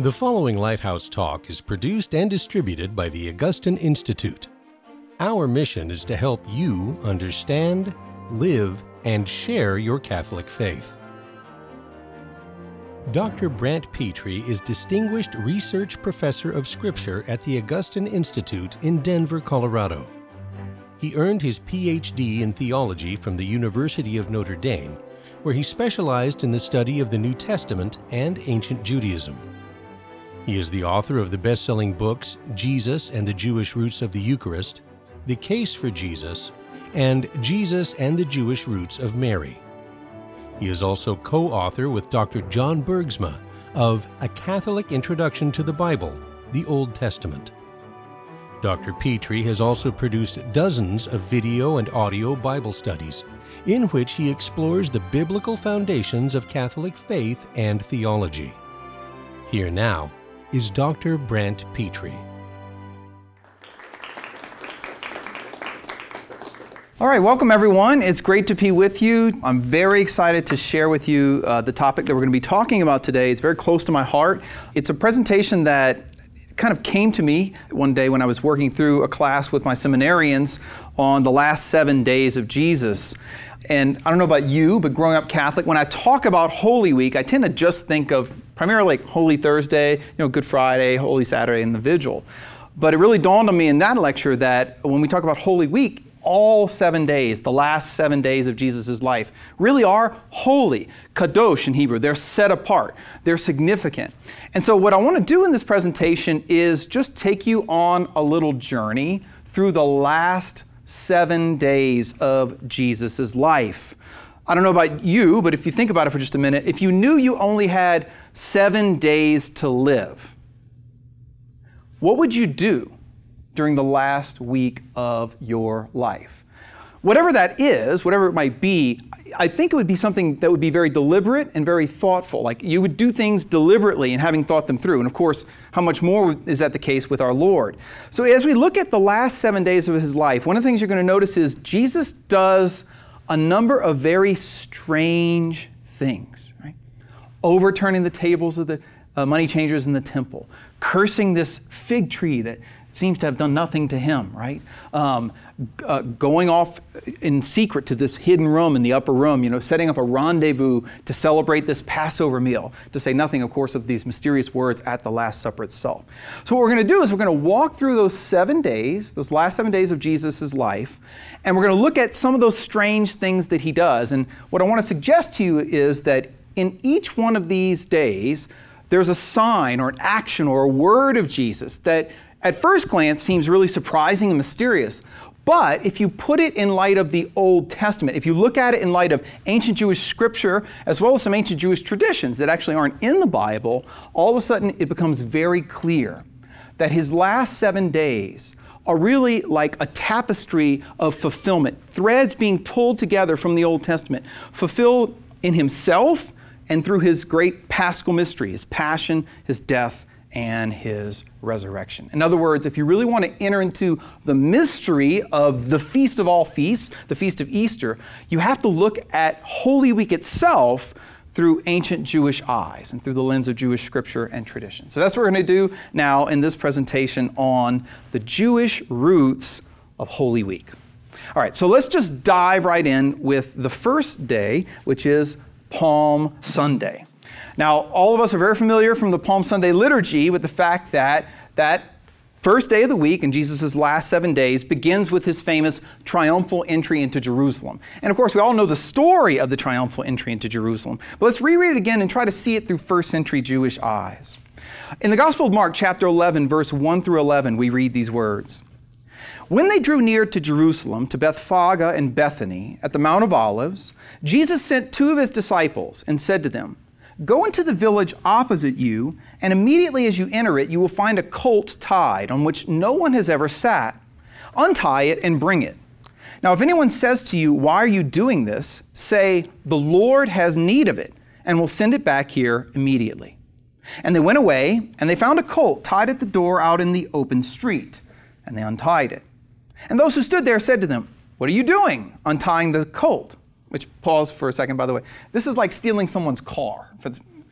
The following Lighthouse Talk is produced and distributed by the Augustine Institute. Our mission is to help you understand, live, and share your Catholic faith. Dr. Brant Pitre is Distinguished Research Professor of Scripture at the Augustine Institute in Denver, Colorado. He earned his Ph.D. in theology from the University of Notre Dame, where he specialized in the study of the New Testament and ancient Judaism. He is the author of the best-selling books Jesus and the Jewish Roots of the Eucharist, The Case for Jesus, and Jesus and the Jewish Roots of Mary. He is also co-author with Dr. John Bergsma of A Catholic Introduction to the Bible, the Old Testament. Dr. Pitre has also produced dozens of video and audio Bible studies, in which he explores the biblical foundations of Catholic faith and theology. Here now is Dr. Brant Pitre. All right, welcome everyone. It's great to be with you. I'm very excited to share with you the topic that we're going to be talking about today. It's very close to my heart. It's a presentation that kind of came to me one day when I was working through a class with my seminarians on the last 7 days of Jesus. And I don't know about you, but growing up Catholic, when I talk about Holy Week, I tend to just think of primarily like Holy Thursday, Good Friday, Holy Saturday, and the Vigil. But it really dawned on me in that lecture that when we talk about Holy Week, all 7 days, the last 7 days of Jesus' life, really are holy. Kadosh in Hebrew. They're set apart. They're significant. And so what I want to do in this presentation is just take you on a little journey through the last 7 days of Jesus' life. I don't know about you, but if you think about it for just a minute, if you knew you only had 7 days to live, what would you do during the last week of your life? Whatever that is, whatever it might be, I think it would be something that would be very deliberate and very thoughtful. Like you would do things deliberately and having thought them through. And of course, how much more is that the case with our Lord? So as we look at the last 7 days of his life, one of the things you're going to notice is Jesus does a number of very strange things, right? Overturning the tables of the money changers in the temple, cursing this fig tree that seems to have done nothing to him, right? Going off in secret to this hidden room in the upper room, setting up a rendezvous to celebrate this Passover meal, to say nothing, of course, of these mysterious words at the Last Supper itself. So what we're going to do is we're going to walk through those 7 days, those last 7 days of Jesus' life, and we're going to look at some of those strange things that he does. And what I want to suggest to you is that in each one of these days, there's a sign or an action or a word of Jesus that at first glance seems really surprising and mysterious. But if you put it in light of the Old Testament, if you look at it in light of ancient Jewish scripture, as well as some ancient Jewish traditions that actually aren't in the Bible, all of a sudden it becomes very clear that his last 7 days are really like a tapestry of fulfillment, threads being pulled together from the Old Testament, fulfilled in himself and through his great paschal mystery, his passion, his death, and his resurrection. In other words, if you really want to enter into the mystery of the feast of all feasts, the Feast of Easter, you have to look at Holy Week itself through ancient Jewish eyes and through the lens of Jewish scripture and tradition. So that's what we're going to do now in this presentation on the Jewish roots of Holy Week. All right, so let's just dive right in with the first day, which is Palm Sunday. Now, all of us are very familiar from the Palm Sunday liturgy with the fact that that first day of the week in Jesus' last 7 days begins with his famous triumphal entry into Jerusalem. And of course, we all know the story of the triumphal entry into Jerusalem. But let's reread it again and try to see it through first century Jewish eyes. In the Gospel of Mark, chapter 11, verse 1 through 11, we read these words. When they drew near to Jerusalem, to Bethphage and Bethany, at the Mount of Olives, Jesus sent 2 of his disciples and said to them, Go into the village opposite you, and immediately as you enter it, you will find a colt tied on which no one has ever sat. Untie it and bring it. Now, if anyone says to you, Why are you doing this? Say, The Lord has need of it, and will send it back here immediately. And they went away, and they found a colt tied at the door out in the open street, and they untied it. And those who stood there said to them, What are you doing, untying the colt? Which, pause for a second, by the way. This is like stealing someone's car.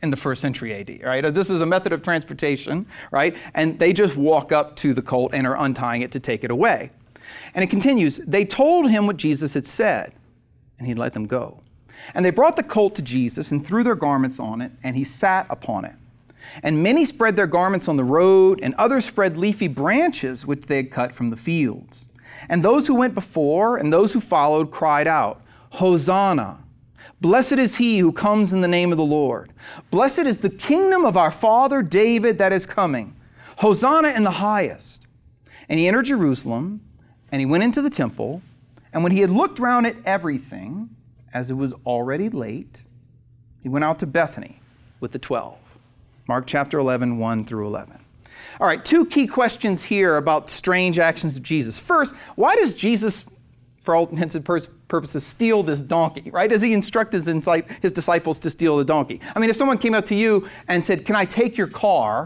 in the first century AD, right? This is a method of transportation, right? And they just walk up to the colt and are untying it to take it away. And it continues, they told him what Jesus had said, and he let them go. And they brought the colt to Jesus and threw their garments on it, and he sat upon it. And many spread their garments on the road, and others spread leafy branches which they had cut from the fields. And those who went before and those who followed cried out, Hosanna! Blessed is he who comes in the name of the Lord. Blessed is the kingdom of our father David that is coming. Hosanna in the highest. And he entered Jerusalem, and he went into the temple, and when he had looked round at everything, as it was already late, he went out to Bethany with the 12. Mark chapter 11, 1 through 11. All right, two key questions here about strange actions of Jesus. First, why does Jesus, for all intents and purposes, steal this donkey, right? Does he instruct his disciples to steal the donkey? I mean, if someone came up to you and said, can I take your car?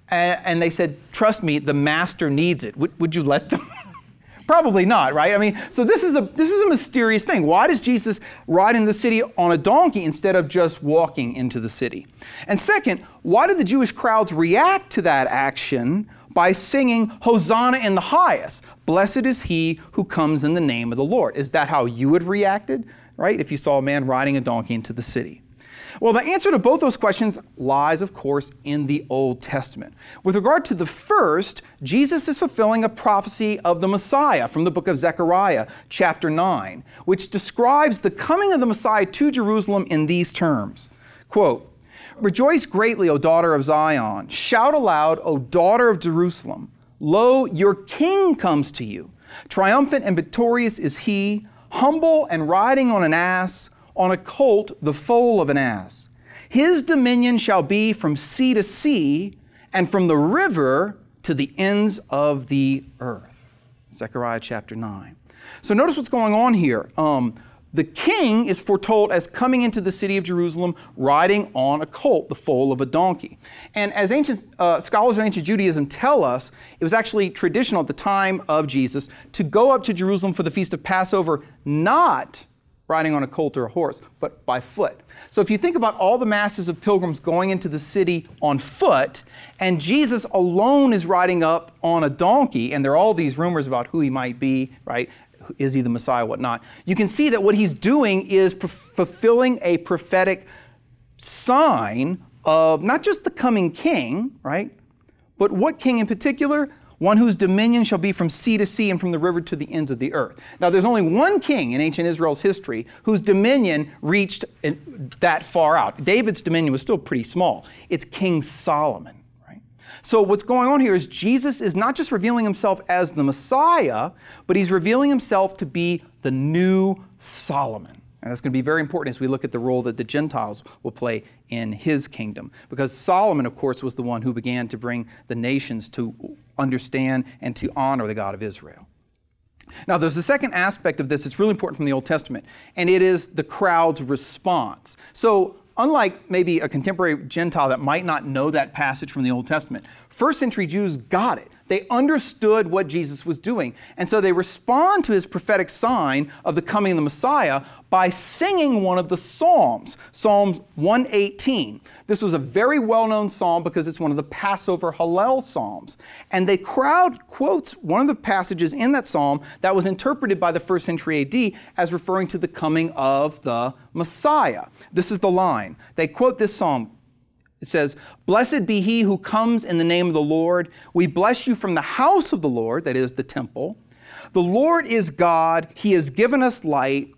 And they said, trust me, the master needs it. Would you let them? Probably not, right? I mean, so this is a mysterious thing. Why does Jesus ride in the city on a donkey instead of just walking into the city? And second, why do the Jewish crowds react to that action by singing, Hosanna in the highest? Blessed is he who comes in the name of the Lord. Is that how you would have reacted, right, if you saw a man riding a donkey into the city? Well, the answer to both those questions lies, of course, in the Old Testament. With regard to the first, Jesus is fulfilling a prophecy of the Messiah from the book of Zechariah, chapter 9, which describes the coming of the Messiah to Jerusalem in these terms. Quote, Rejoice greatly, O daughter of Zion. Shout aloud, O daughter of Jerusalem. Lo, your king comes to you. Triumphant and victorious is he, humble and riding on an ass, on a colt, the foal of an ass. His dominion shall be from sea to sea, and from the river to the ends of the earth. Zechariah chapter 9. So notice what's going on here. The king is foretold as coming into the city of Jerusalem riding on a colt, the foal of a donkey. And as ancient scholars of ancient Judaism tell us, it was actually traditional at the time of Jesus to go up to Jerusalem for the Feast of Passover, not riding on a colt or a horse, but by foot. So if you think about all the masses of pilgrims going into the city on foot, and Jesus alone is riding up on a donkey, and there are all these rumors about who he might be, right? Is he the Messiah, whatnot? You can see that what he's doing is fulfilling a prophetic sign of not just the coming king, right? But what king in particular? One whose dominion shall be from sea to sea and from the river to the ends of the earth. Now, there's only one king in ancient Israel's history whose dominion reached that far out. David's dominion was still pretty small. It's King Solomon, right? So what's going on here is Jesus is not just revealing himself as the Messiah, but he's revealing himself to be the new Solomon. And that's going to be very important as we look at the role that the Gentiles will play in his kingdom. Because Solomon, of course, was the one who began to bring the nations to understand and to honor the God of Israel. Now, there's the second aspect of this that's really important from the Old Testament, and it is the crowd's response. So, unlike maybe a contemporary Gentile that might not know that passage from the Old Testament, first century Jews got it. They understood what Jesus was doing. And so they respond to his prophetic sign of the coming of the Messiah by singing one of the Psalms, Psalm 118. This was a very well-known psalm because it's one of the Passover Hallel Psalms. And the crowd quotes one of the passages in that psalm that was interpreted by the first century AD as referring to the coming of the Messiah. This is the line. They quote this psalm. It says, Blessed be he who comes in the name of the Lord. We bless you from the house of the Lord, that is the temple. The Lord is God. He has given us light.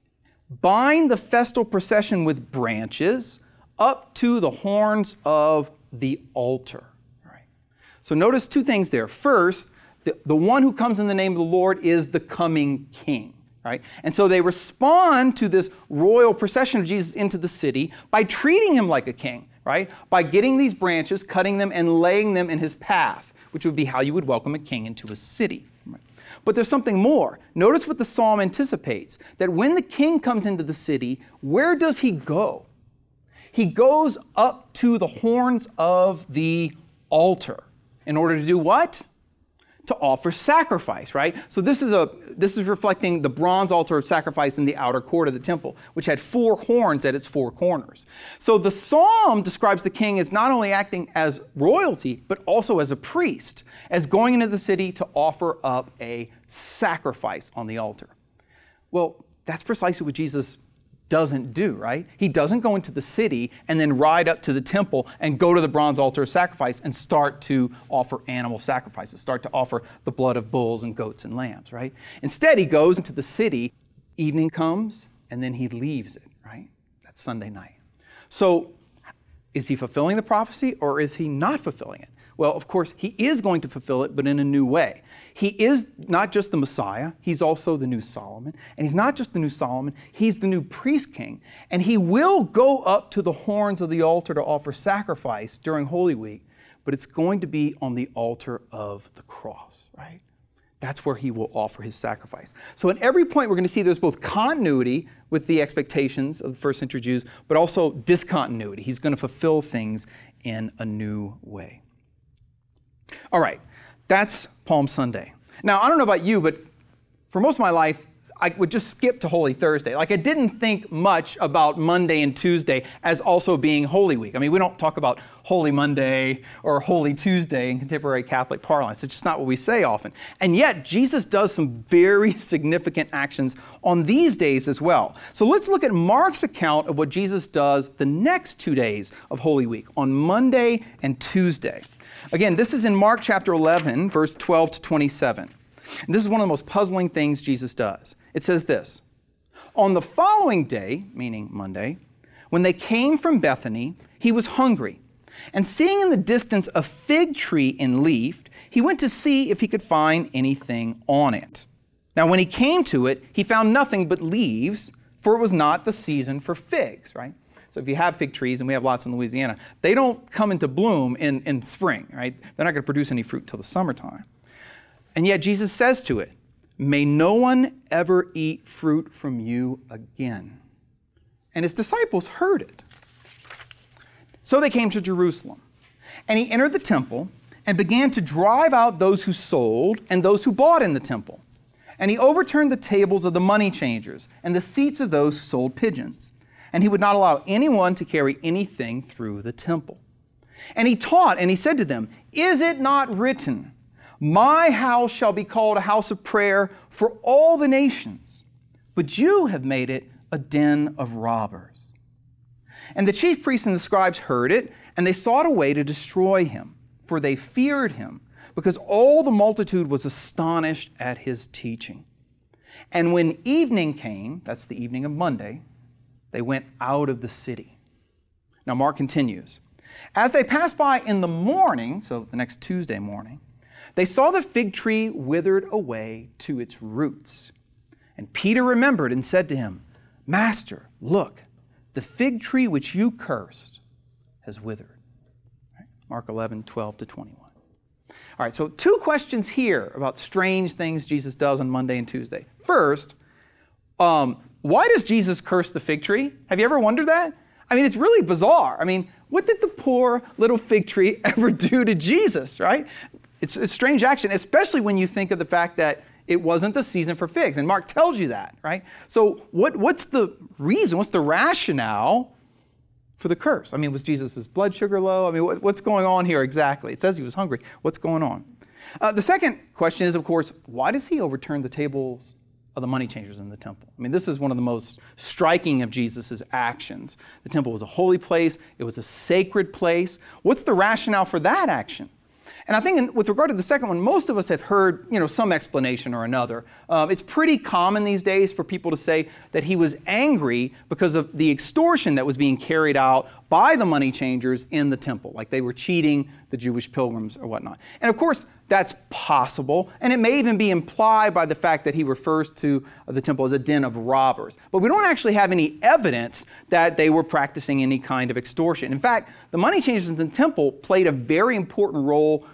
Bind the festal procession with branches up to the horns of the altar. Right. So notice two things there. First, the one who comes in the name of the Lord is the coming king. Right? And so they respond to this royal procession of Jesus into the city by treating him like a king, right? By getting these branches, cutting them, and laying them in his path, which would be how you would welcome a king into a city. Right? But there's something more. Notice what the psalm anticipates, that when the king comes into the city, where does he go? He goes up to the horns of the altar. In order to do what? to offer sacrifice, right? So this is reflecting the bronze altar of sacrifice in the outer court of the temple, which had 4 horns at its 4 corners. So the psalm describes the king as not only acting as royalty, but also as a priest, as going into the city to offer up a sacrifice on the altar. Well, that's precisely what Jesus doesn't do, right? He doesn't go into the city and then ride up to the temple and go to the bronze altar of sacrifice and start to offer animal sacrifices, start to offer the blood of bulls and goats and lambs, right? Instead, he goes into the city, evening comes, and then he leaves it, right? That's Sunday night. So is he fulfilling the prophecy or is he not fulfilling it? Well, of course, he is going to fulfill it, but in a new way. He is not just the Messiah, he's also the new Solomon. And he's not just the new Solomon, he's the new priest king. And he will go up to the horns of the altar to offer sacrifice during Holy Week, but it's going to be on the altar of the cross, right? That's where he will offer his sacrifice. So at every point, we're going to see there's both continuity with the expectations of the first century Jews, but also discontinuity. He's going to fulfill things in a new way. All right, that's Palm Sunday. Now, I don't know about you, but for most of my life, I would just skip to Holy Thursday. Like, I didn't think much about Monday and Tuesday as also being Holy Week. I mean, we don't talk about Holy Monday or Holy Tuesday in contemporary Catholic parlance. It's just not what we say often. And yet, Jesus does some very significant actions on these days as well. So let's look at Mark's account of what Jesus does the next 2 days of Holy Week, on Monday and Tuesday. Again, this is in Mark chapter 11, verse 12 to 27. And this is one of the most puzzling things Jesus does. It says this: on the following day, meaning Monday, when they came from Bethany, he was hungry. And seeing in the distance a fig tree in leaf, he went to see if he could find anything on it. Now, when he came to it, he found nothing but leaves, for it was not the season for figs, right? So if you have fig trees, and we have lots in Louisiana, they don't come into bloom in spring, right? They're not going to produce any fruit till the summertime. And yet Jesus says to it, "May no one ever eat fruit from you again." And his disciples heard it. So they came to Jerusalem. And he entered the temple and began to drive out those who sold and those who bought in the temple. And he overturned the tables of the money changers and the seats of those who sold pigeons. And he would not allow anyone to carry anything through the temple. And he taught, and he said to them, "Is it not written, 'My house shall be called a house of prayer for all the nations'? But you have made it a den of robbers." And the chief priests and the scribes heard it, and they sought a way to destroy him, for they feared him, because all the multitude was astonished at his teaching. And when evening came, that's the evening of Monday, they went out of the city. Now Mark continues. As they passed by in the morning, so the next Tuesday morning, they saw the fig tree withered away to its roots. And Peter remembered and said to him, "Master, look, the fig tree which you cursed has withered." Right? Mark 11, 12 to 21. All right, so 2 questions here about strange things Jesus does on Monday and Tuesday. First, why does Jesus curse the fig tree? Have you ever wondered that? I mean, it's really bizarre. I mean, what did the poor little fig tree ever do to Jesus, right? It's a strange action, especially when you think of the fact that it wasn't the season for figs. And Mark tells you that, right? So what's the reason? What's the rationale for the curse? I mean, was Jesus' blood sugar low? I mean, what's going on here exactly? It says he was hungry. What's going on? The second question is, of course, why does he overturn the tables of the money changers in the temple? I mean, this is one of the most striking of Jesus' actions. The temple was a holy place. It was a sacred place. What's the rationale for that action? And I think with regard to the second one, most of us have heard, some explanation or another. It's pretty common these days for people to say that he was angry because of the extortion that was being carried out by the money changers in the temple, like they were cheating the Jewish pilgrims or whatnot. And of course, that's possible, and it may even be implied by the fact that he refers to the temple as a den of robbers. But we don't actually have any evidence that they were practicing any kind of extortion. In fact, the money changers in the temple played a very important role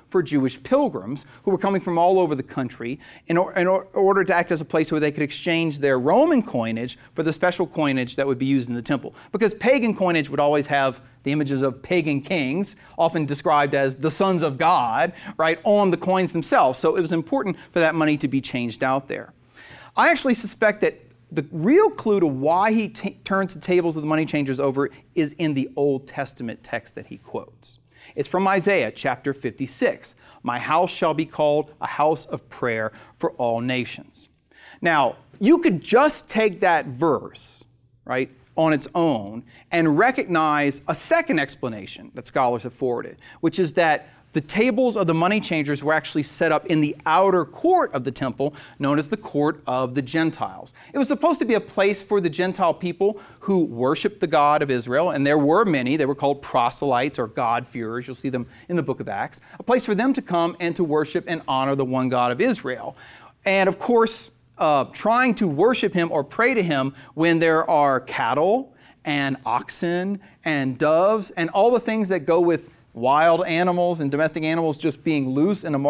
for Jewish pilgrims who were coming from all over the country in order to act as a place where they could exchange their Roman coinage for the special coinage that would be used in the temple. Because pagan coinage would always have the images of pagan kings, often described as the sons of God, right, on the coins themselves. So it was important for that money to be changed out there. I actually suspect that the real clue to why he turns the tables of the money changers over is in the Old Testament text that he quotes. It's from Isaiah chapter 56. My house shall be called a house of prayer for all nations. Now, you could just take that verse, right, on its own and recognize a second explanation that scholars have forwarded, which is that the tables of the money changers were actually set up in the outer court of the temple, known as the court of the Gentiles. It was supposed to be a place for the Gentile people who worshiped the God of Israel, and there were many. They were called proselytes or God-fearers. You'll see them in the book of Acts. A place for them to come and to worship and honor the one God of Israel. And of course, trying to worship him or pray to him when there are cattle and oxen and doves and all the things that go with wild animals and domestic animals just being loose in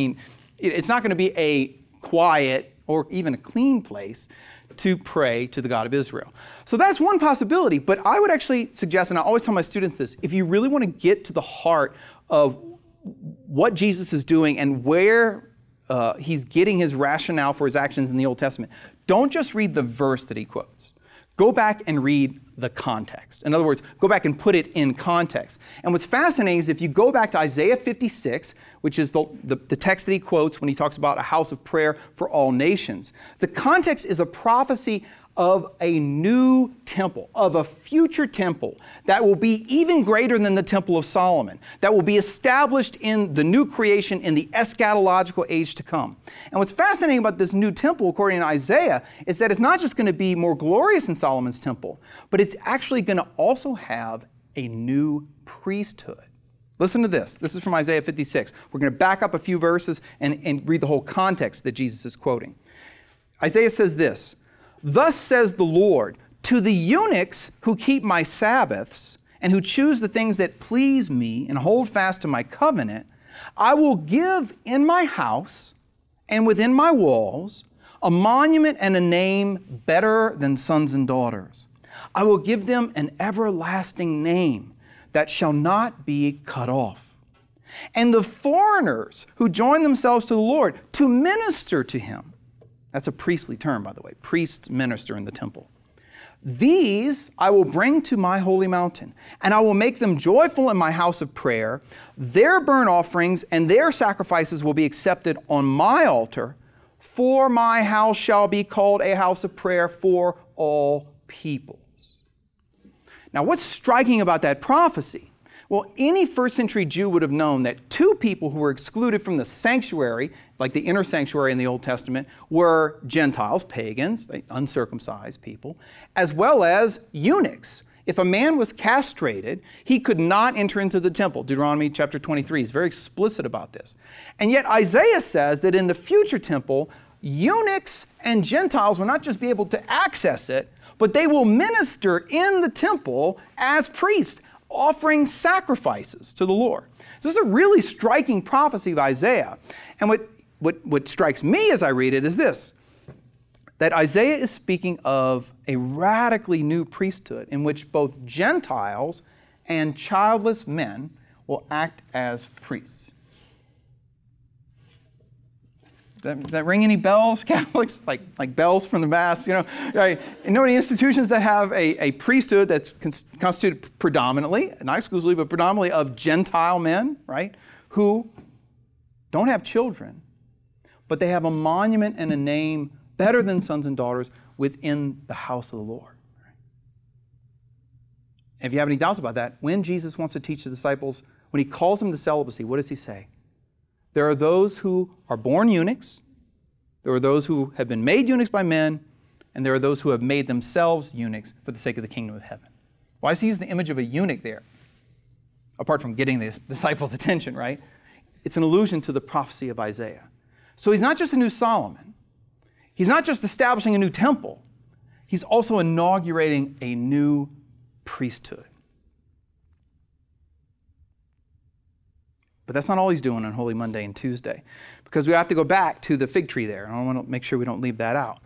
it's not going to be a quiet or even a clean place to pray to the God of Israel. So that's one possibility, but I would actually suggest, and I always tell my students this, if you really want to get to the heart of what Jesus is doing and where he's getting his rationale for his actions in the Old Testament, don't just read the verse that he quotes. Go back and read the context. In other words, go back and put it in context. And what's fascinating is if you go back to Isaiah 56, which is the text that he quotes when he talks about a house of prayer for all nations, the context is a prophecy of a new temple, of a future temple that will be even greater than the Temple of Solomon, that will be established in the new creation in the eschatological age to come. And what's fascinating about this new temple, according to Isaiah, is that it's not just going to be more glorious than Solomon's temple, but it's actually going to also have a new priesthood. Listen to this. This is from Isaiah 56. We're going to back up a few verses and read the whole context that Jesus is quoting. Isaiah says this, "Thus says the Lord, to the eunuchs who keep my Sabbaths and who choose the things that please me and hold fast to my covenant, I will give in my house and within my walls a monument and a name better than sons and daughters. I will give them an everlasting name that shall not be cut off. And the foreigners who join themselves to the Lord to minister to him," that's a priestly term, by the way. Priests minister in the temple. "These I will bring to my holy mountain, and I will make them joyful in my house of prayer. Their burnt offerings and their sacrifices will be accepted on my altar, for my house shall be called a house of prayer for all peoples." Now, what's striking about that prophecy? Well, any first century Jew would have known that two people who were excluded from the sanctuary, like the inner sanctuary in the Old Testament, were Gentiles, pagans, uncircumcised people, as well as eunuchs. If a man was castrated, he could not enter into the temple. Deuteronomy chapter 23 is very explicit about this. And yet Isaiah says that in the future temple, eunuchs and Gentiles will not just be able to access it, but they will minister in the temple as priests, offering sacrifices to the Lord. So this is a really striking prophecy of Isaiah. And what strikes me as I read it is this, that Isaiah is speaking of a radically new priesthood in which both Gentiles and childless men will act as priests. Does that ring any bells, Catholics? Like bells from the Mass, right? You know any institutions that have a priesthood that's constituted predominantly, not exclusively, but predominantly of Gentile men, right? Who don't have children, but they have a monument and a name better than sons and daughters within the house of the Lord. And if you have any doubts about that, when Jesus wants to teach the disciples, when he calls them to celibacy, what does he say? There are those who are born eunuchs, there are those who have been made eunuchs by men, and there are those who have made themselves eunuchs for the sake of the kingdom of heaven. Why does he use the image of a eunuch there? Apart from getting the disciples' attention, right? It's an allusion to the prophecy of Isaiah. So he's not just a new Solomon. He's not just establishing a new temple. He's also inaugurating a new priesthood. But that's not all he's doing on Holy Monday and Tuesday, because we have to go back to the fig tree there. I want to make sure we don't leave that out.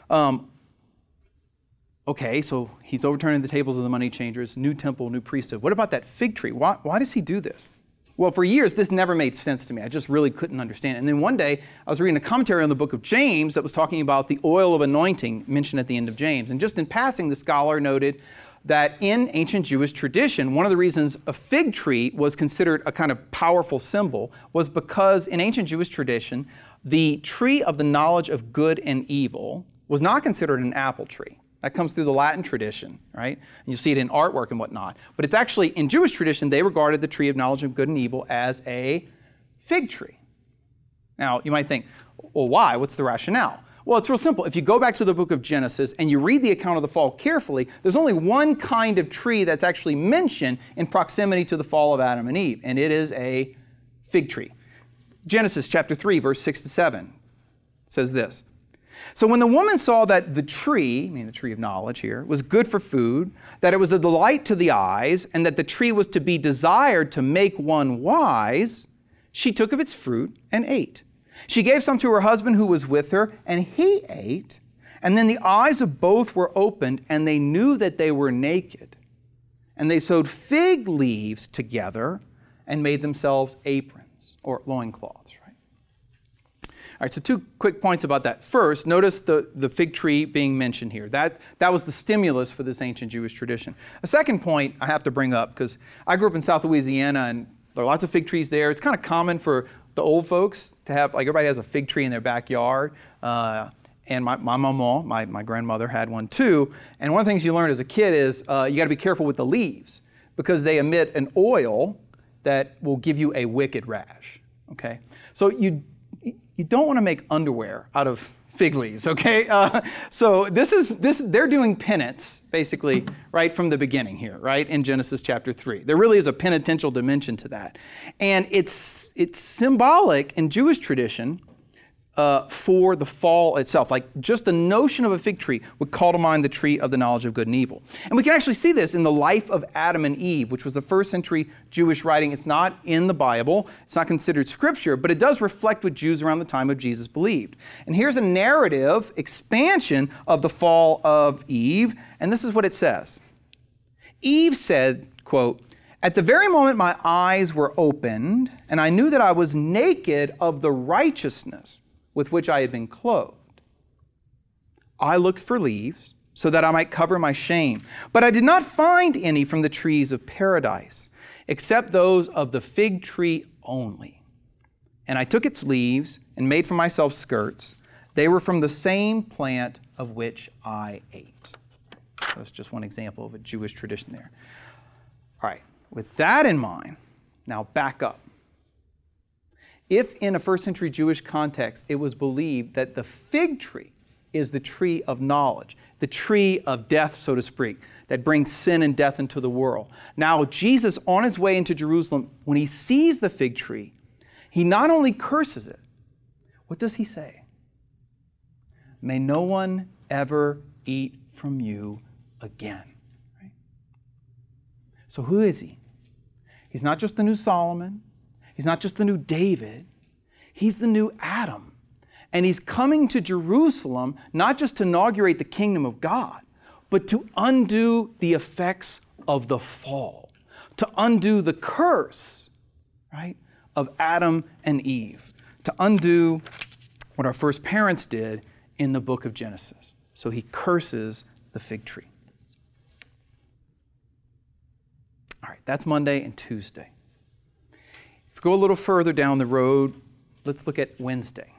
Okay, so he's overturning the tables of the money changers, new temple, new priesthood. What about that fig tree? Why does he do this? Well, for years, this never made sense to me. I just really couldn't understand it. And then one day, I was reading a commentary on the book of James that was talking about the oil of anointing mentioned at the end of James. And just in passing, the scholar noted that in ancient Jewish tradition, one of the reasons a fig tree was considered a kind of powerful symbol was because in ancient Jewish tradition, the tree of the knowledge of good and evil was not considered an apple tree. That comes through the Latin tradition, right? And you see it in artwork and whatnot. But it's actually, in Jewish tradition, they regarded the tree of knowledge of good and evil as a fig tree. Now, you might think, well, why? What's the rationale? Well, it's real simple. If you go back to the book of Genesis and you read the account of the fall carefully, there's only one kind of tree that's actually mentioned in proximity to the fall of Adam and Eve, and it is a fig tree. Genesis chapter 3, verse 6 to 7 says this. So when the woman saw that the tree, I mean the tree of knowledge here, was good for food, that it was a delight to the eyes, and that the tree was to be desired to make one wise, she took of its fruit and ate. She gave some to her husband who was with her, and he ate. And then the eyes of both were opened, and they knew that they were naked. And they sewed fig leaves together and made themselves aprons or loincloths. All right, so 2 quick points about that. First, notice the fig tree being mentioned here. That was the stimulus for this ancient Jewish tradition. A second point I have to bring up, because I grew up in South Louisiana, and there are lots of fig trees there. It's kind of common for the old folks to have, like everybody has a fig tree in their backyard. And my mama, my grandmother, had one too. And one of the things you learn as a kid is you got to be careful with the leaves, because they emit an oil that will give you a wicked rash. Okay, so you don't want to make underwear out of fig leaves, okay? So they're doing penance, basically, right from the beginning here, right, in Genesis chapter 3. There really is a penitential dimension to that. And it's symbolic in Jewish tradition for the fall itself. Like just the notion of a fig tree would call to mind the tree of the knowledge of good and evil. And we can actually see this in the life of Adam and Eve, which was the first century Jewish writing. It's not in the Bible. It's not considered scripture, but it does reflect what Jews around the time of Jesus believed. And here's a narrative expansion of the fall of Eve. And this is what it says. Eve said, quote, "At the very moment my eyes were opened, and I knew that I was naked of the righteousness with which I had been clothed. I looked for leaves so that I might cover my shame, but I did not find any from the trees of paradise, except those of the fig tree only. And I took its leaves and made for myself skirts. They were from the same plant of which I ate." That's just one example of a Jewish tradition there. All right, with that in mind, now back up. If in a first century Jewish context it was believed that the fig tree is the tree of knowledge, the tree of death, so to speak, that brings sin and death into the world. Now Jesus, on his way into Jerusalem, when he sees the fig tree, he not only curses it, what does he say? "May no one ever eat from you again." Right? So who is he? He's not just the new Solomon. He's not just the new David. He's the new Adam. And he's coming to Jerusalem not just to inaugurate the kingdom of God, but to undo the effects of the fall, to undo the curse, right, of Adam and Eve, to undo what our first parents did in the book of Genesis. So he curses the fig tree. All right, that's Monday and Tuesday. If we go a little further down the road, let's look at Wednesday.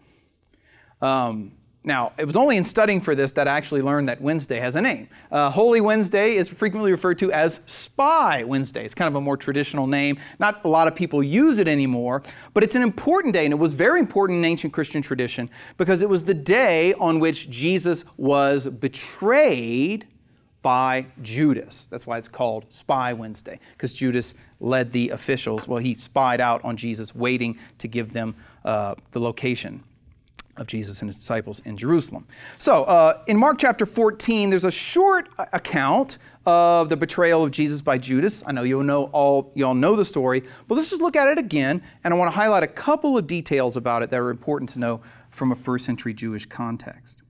Now, it was only in studying for this that I actually learned that Wednesday has a name. Holy Wednesday is frequently referred to as Spy Wednesday. It's kind of a more traditional name. Not a lot of people use it anymore, but it's an important day, and it was very important in ancient Christian tradition because it was the day on which Jesus was betrayed by Judas. That's why it's called Spy Wednesday, because Judas led the officials. Well, he spied out on Jesus, waiting to give them the location. of Jesus and his disciples in Jerusalem. So in Mark chapter 14, there's a short account of the betrayal of Jesus by Judas. I know y'all know the story, but let's just look at it again, and I want to highlight a couple of details about it that are important to know from a first century Jewish context.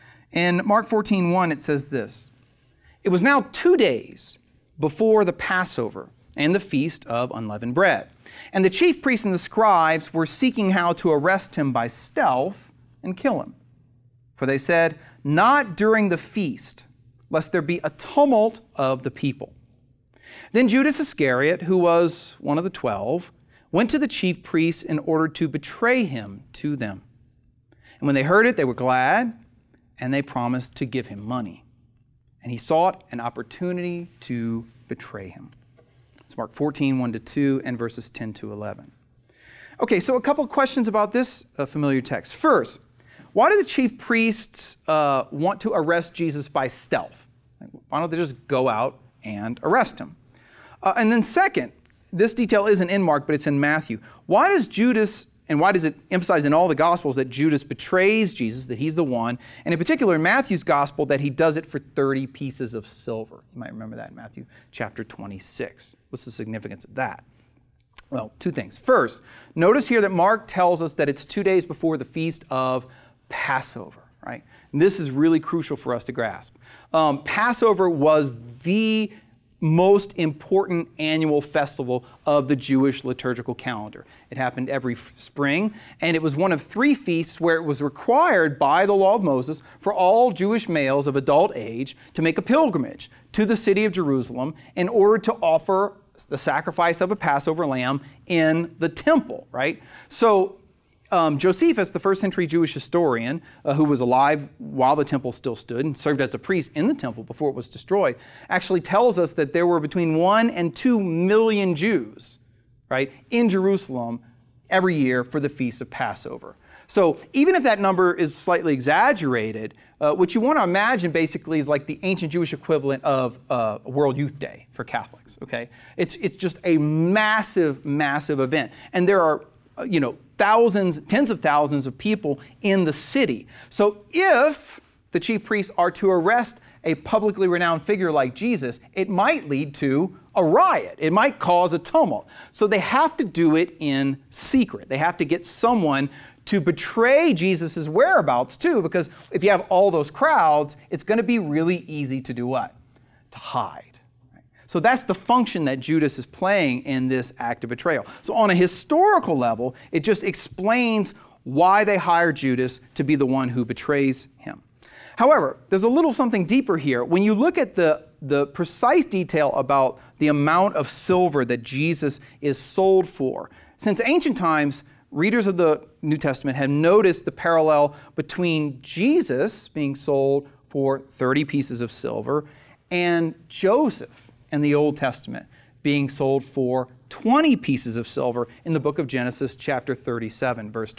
In Mark 14:1, it says this: "It was now 2 days before the Passover and the feast of unleavened bread. And the chief priests and the scribes were seeking how to arrest him by stealth and kill him. For they said, 'Not during the feast, lest there be a tumult of the people.' Then Judas Iscariot, who was one of the 12, went to the chief priests in order to betray him to them. And when they heard it, they were glad, and they promised to give him money. And he sought an opportunity to betray him." It's Mark 14, 1-2, and verses 10-11. Okay, so a couple of questions about this familiar text. First, why do the chief priests want to arrest Jesus by stealth? Why don't they just go out and arrest him? And then second, this detail isn't in Mark, but it's in Matthew. Why does Judas, and why does it emphasize in all the Gospels that Judas betrays Jesus, that he's the one, and in particular in Matthew's Gospel that he does it for 30 pieces of silver? You might remember that in Matthew chapter 26. What's the significance of that? Well, two things. First, notice here that Mark tells us that it's 2 days before the feast of Passover, right? And this is really crucial for us to grasp. Passover was the most important annual festival of the Jewish liturgical calendar. It happened every spring, and it was one of 3 feasts where it was required by the law of Moses for all Jewish males of adult age to make a pilgrimage to the city of Jerusalem in order to offer the sacrifice of a Passover lamb in the temple, right? So Josephus, the first century Jewish historian, who was alive while the temple still stood and served as a priest in the temple before it was destroyed, actually tells us that there were between 1 and 2 million Jews, right, in Jerusalem every year for the Feast of Passover. So even if that number is slightly exaggerated, what you want to imagine basically is like the ancient Jewish equivalent of World Youth Day for Catholics, okay? It's just a massive, massive event. And there are thousands, tens of thousands of people in the city. So if the chief priests are to arrest a publicly renowned figure like Jesus, it might lead to a riot. It might cause a tumult. So they have to do it in secret. They have to get someone to betray Jesus' whereabouts too, because if you have all those crowds, it's going to be really easy to do what? To hide. So that's the function that Judas is playing in this act of betrayal. So on a historical level, it just explains why they hired Judas to be the one who betrays him. However, there's a little something deeper here. When you look at the precise detail about the amount of silver that Jesus is sold for, since ancient times, readers of the New Testament have noticed the parallel between Jesus being sold for 30 pieces of silver and Joseph in the Old Testament being sold for 20 pieces of silver in the book of Genesis, chapter 37, verse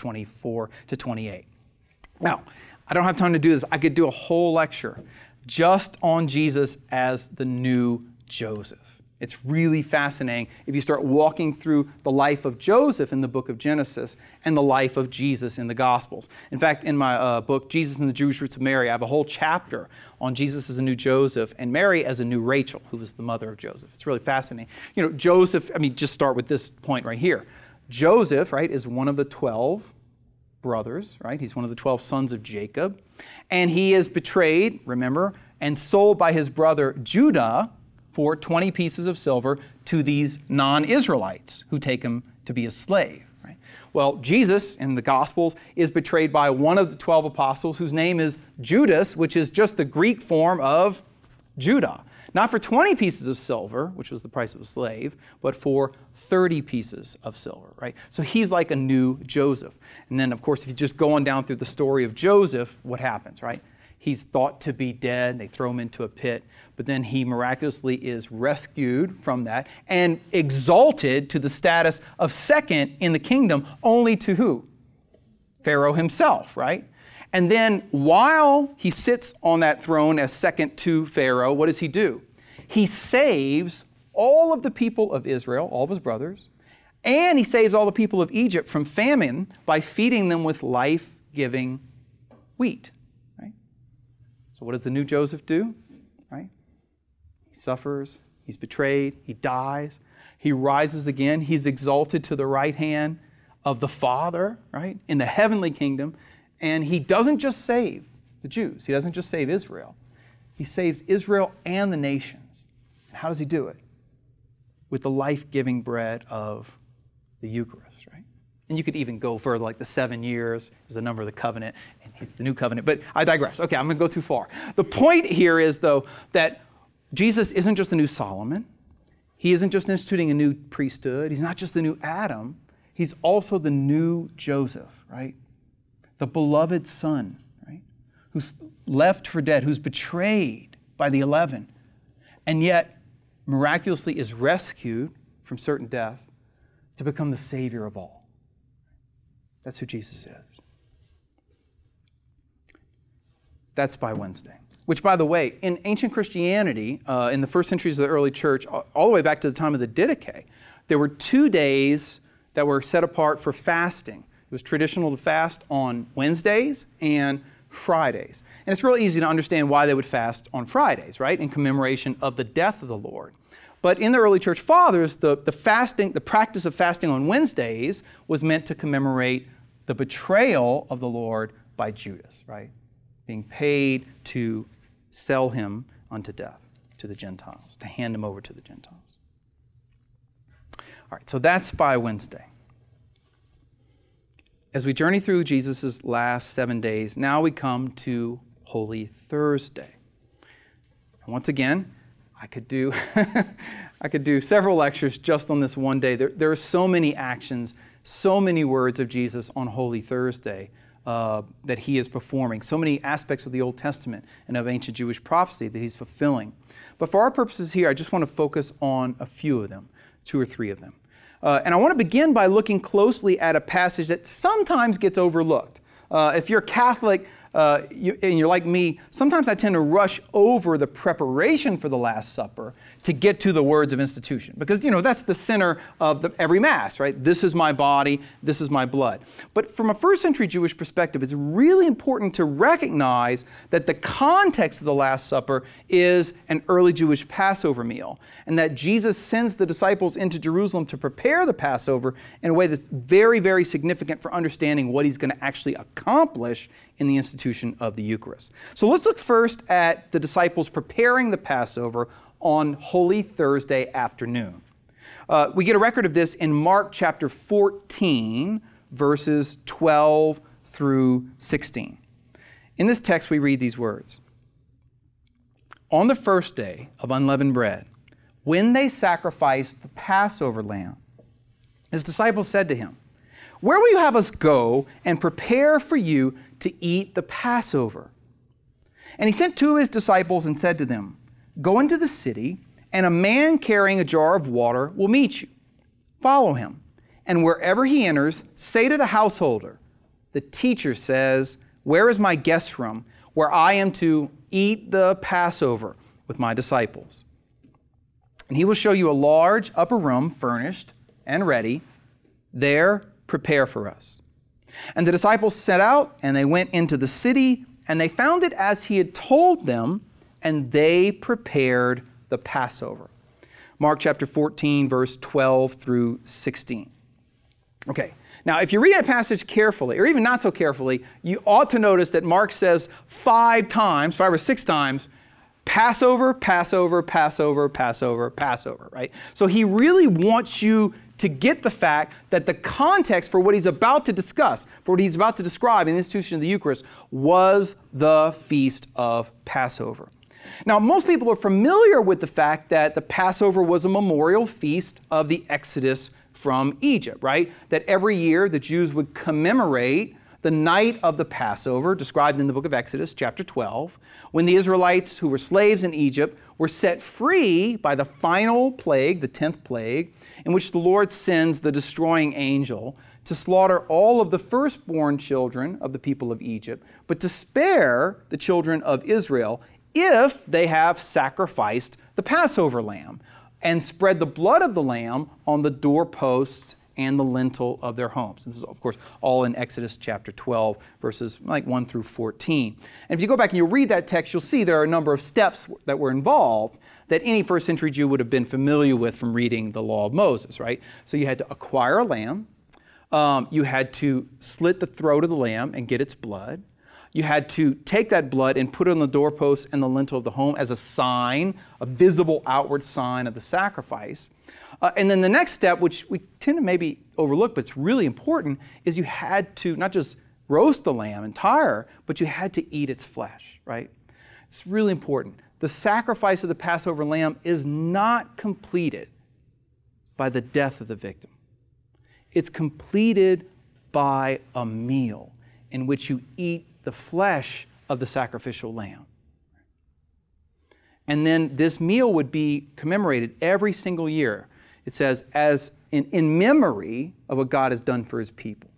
24-28. Now, I don't have time to do this. I could do a whole lecture just on Jesus as the new Joseph. It's really fascinating if you start walking through the life of Joseph in the book of Genesis and the life of Jesus in the Gospels. In fact, in my book, Jesus and the Jewish Roots of Mary, I have a whole chapter on Jesus as a new Joseph and Mary as a new Rachel, who was the mother of Joseph. It's really fascinating. Joseph, just start with this point right here. Joseph, right, is one of the 12 brothers, right? He's one of the 12 sons of Jacob. And he is betrayed, remember, and sold by his brother Judah for 20 pieces of silver to these non-Israelites who take him to be a slave. Right? Well, Jesus in the Gospels is betrayed by one of the 12 apostles whose name is Judas, which is just the Greek form of Judah. Not for 20 pieces of silver, which was the price of a slave, but for 30 pieces of silver, right? So he's like a new Joseph. And then, of course, if you just go on down through the story of Joseph, what happens, right? He's thought to be dead. They throw him into a pit. But then he miraculously is rescued from that and exalted to the status of second in the kingdom, only to who? Pharaoh himself, right? And then while he sits on that throne as second to Pharaoh, what does he do? He saves all of the people of Israel, all of his brothers, and he saves all the people of Egypt from famine by feeding them with life life-giving wheat, right? So what does the new Joseph do, right? He suffers, he's betrayed, he dies, he rises again, he's exalted to the right hand of the Father, right, in the heavenly kingdom, and he doesn't just save the Jews, he doesn't just save Israel, he saves Israel and the nations. And how does he do it? With the life-giving bread of the Eucharist, right? And you could even go further, like the 7 years is the number of the covenant, and he's the new covenant. But I digress. Okay, I'm going to go too far. The point here is, though, that Jesus isn't just the new Solomon. He isn't just instituting a new priesthood. He's not just the new Adam. He's also the new Joseph, right? The beloved son, right? Who's left for dead, who's betrayed by the 11, and yet miraculously is rescued from certain death to become the Savior of all. That's who Jesus is. That's by Wednesday. Which, by the way, in ancient Christianity, in the first centuries of the early church, all the way back to the time of the Didache, there were 2 days that were set apart for fasting. It was traditional to fast on Wednesdays and Fridays. And it's really easy to understand why they would fast on Fridays, right, in commemoration of the death of the Lord. But in the early church fathers, the practice of fasting on Wednesdays was meant to commemorate the betrayal of the Lord by Judas, right? Being paid to sell him unto death to the Gentiles, to hand him over to the Gentiles. All right, so that's by Wednesday. As we journey through Jesus' last 7 days, now we come to Holy Thursday. And once again, I could do several lectures just on this one day. There are so many actions, so many words of Jesus on Holy Thursday that he is performing, so many aspects of the Old Testament and of ancient Jewish prophecy that he's fulfilling. But for our purposes here, I just want to focus on a few of them, 2 or 3 of them. And I want to begin by looking closely at a passage that sometimes gets overlooked. If you're Catholic and you're like me, sometimes I tend to rush over the preparation for the Last Supper to get to the words of institution. Because, that's the center of every Mass, right? This is my body, this is my blood. But from a first century Jewish perspective, it's really important to recognize that the context of the Last Supper is an early Jewish Passover meal, and that Jesus sends the disciples into Jerusalem to prepare the Passover in a way that's very, very significant for understanding what he's going to actually accomplish in the institution of the Eucharist. So let's look first at the disciples preparing the Passover on Holy Thursday afternoon. We get a record of this in Mark chapter 14, verses 12 through 16. In this text, we read these words. On the first day of unleavened bread, when they sacrificed the Passover lamb, his disciples said to him, "Where will you have us go and prepare for you to eat the Passover?" And he sent 2 of his disciples and said to them, "Go into the city, and a man carrying a jar of water will meet you. Follow him, and wherever he enters, say to the householder, 'The teacher says, where is my guest room, where I am to eat the Passover with my disciples?' And he will show you a large upper room furnished and ready. There prepare for us." And the disciples set out, and they went into the city, and they found it as he had told them, and they prepared the Passover. Mark chapter 14, verse 12 through 16. Okay, now if you're reading a passage carefully, or even not so carefully, you ought to notice that Mark says 5 or 6 times, Passover, Passover, Passover, Passover, Passover, right? So he really wants you to get the fact that the context for what he's about to discuss, for what he's about to describe in the institution of the Eucharist, was the Feast of Passover. Now, most people are familiar with the fact that the Passover was a memorial feast of the Exodus from Egypt, right? That every year the Jews would commemorate the night of the Passover, described in the book of Exodus, chapter 12, when the Israelites who were slaves in Egypt were set free by the final plague, the 10th plague, in which the Lord sends the destroying angel to slaughter all of the firstborn children of the people of Egypt, but to spare the children of Israel if they have sacrificed the Passover lamb and spread the blood of the lamb on the doorposts and the lintel of their homes. This is, of course, all in Exodus chapter 12, verses 1 through 14. And if you go back and you read that text, you'll see there are a number of steps that were involved that any first century Jew would have been familiar with from reading the law of Moses, right? So you had to acquire a lamb. You had to slit the throat of the lamb and get its blood. You had to take that blood and put it on the doorpost and the lintel of the home as a sign, a visible outward sign of the sacrifice. And then the next step, which we tend to maybe overlook, but it's really important, is you had to not just roast the lamb entire, but you had to eat its flesh, right? It's really important. The sacrifice of the Passover lamb is not completed by the death of the victim. It's completed by a meal in which you eat the flesh of the sacrificial lamb. And then this meal would be commemorated every single year. It says, as in memory of what God has done for his people,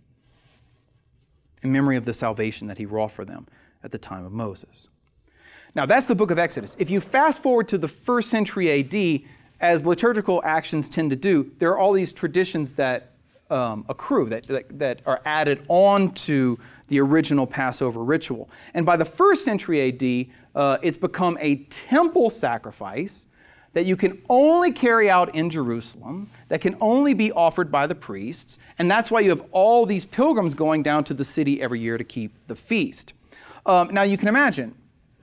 in memory of the salvation that he wrought for them at the time of Moses. Now, that's the book of Exodus. If you fast forward to the 1st century A.D., as liturgical actions tend to do, there are all these traditions that accrue, that are added on to the original Passover ritual. And by the 1st century A.D., it's become a temple sacrifice that you can only carry out in Jerusalem, that can only be offered by the priests, and that's why you have all these pilgrims going down to the city every year to keep the feast. Now you can imagine,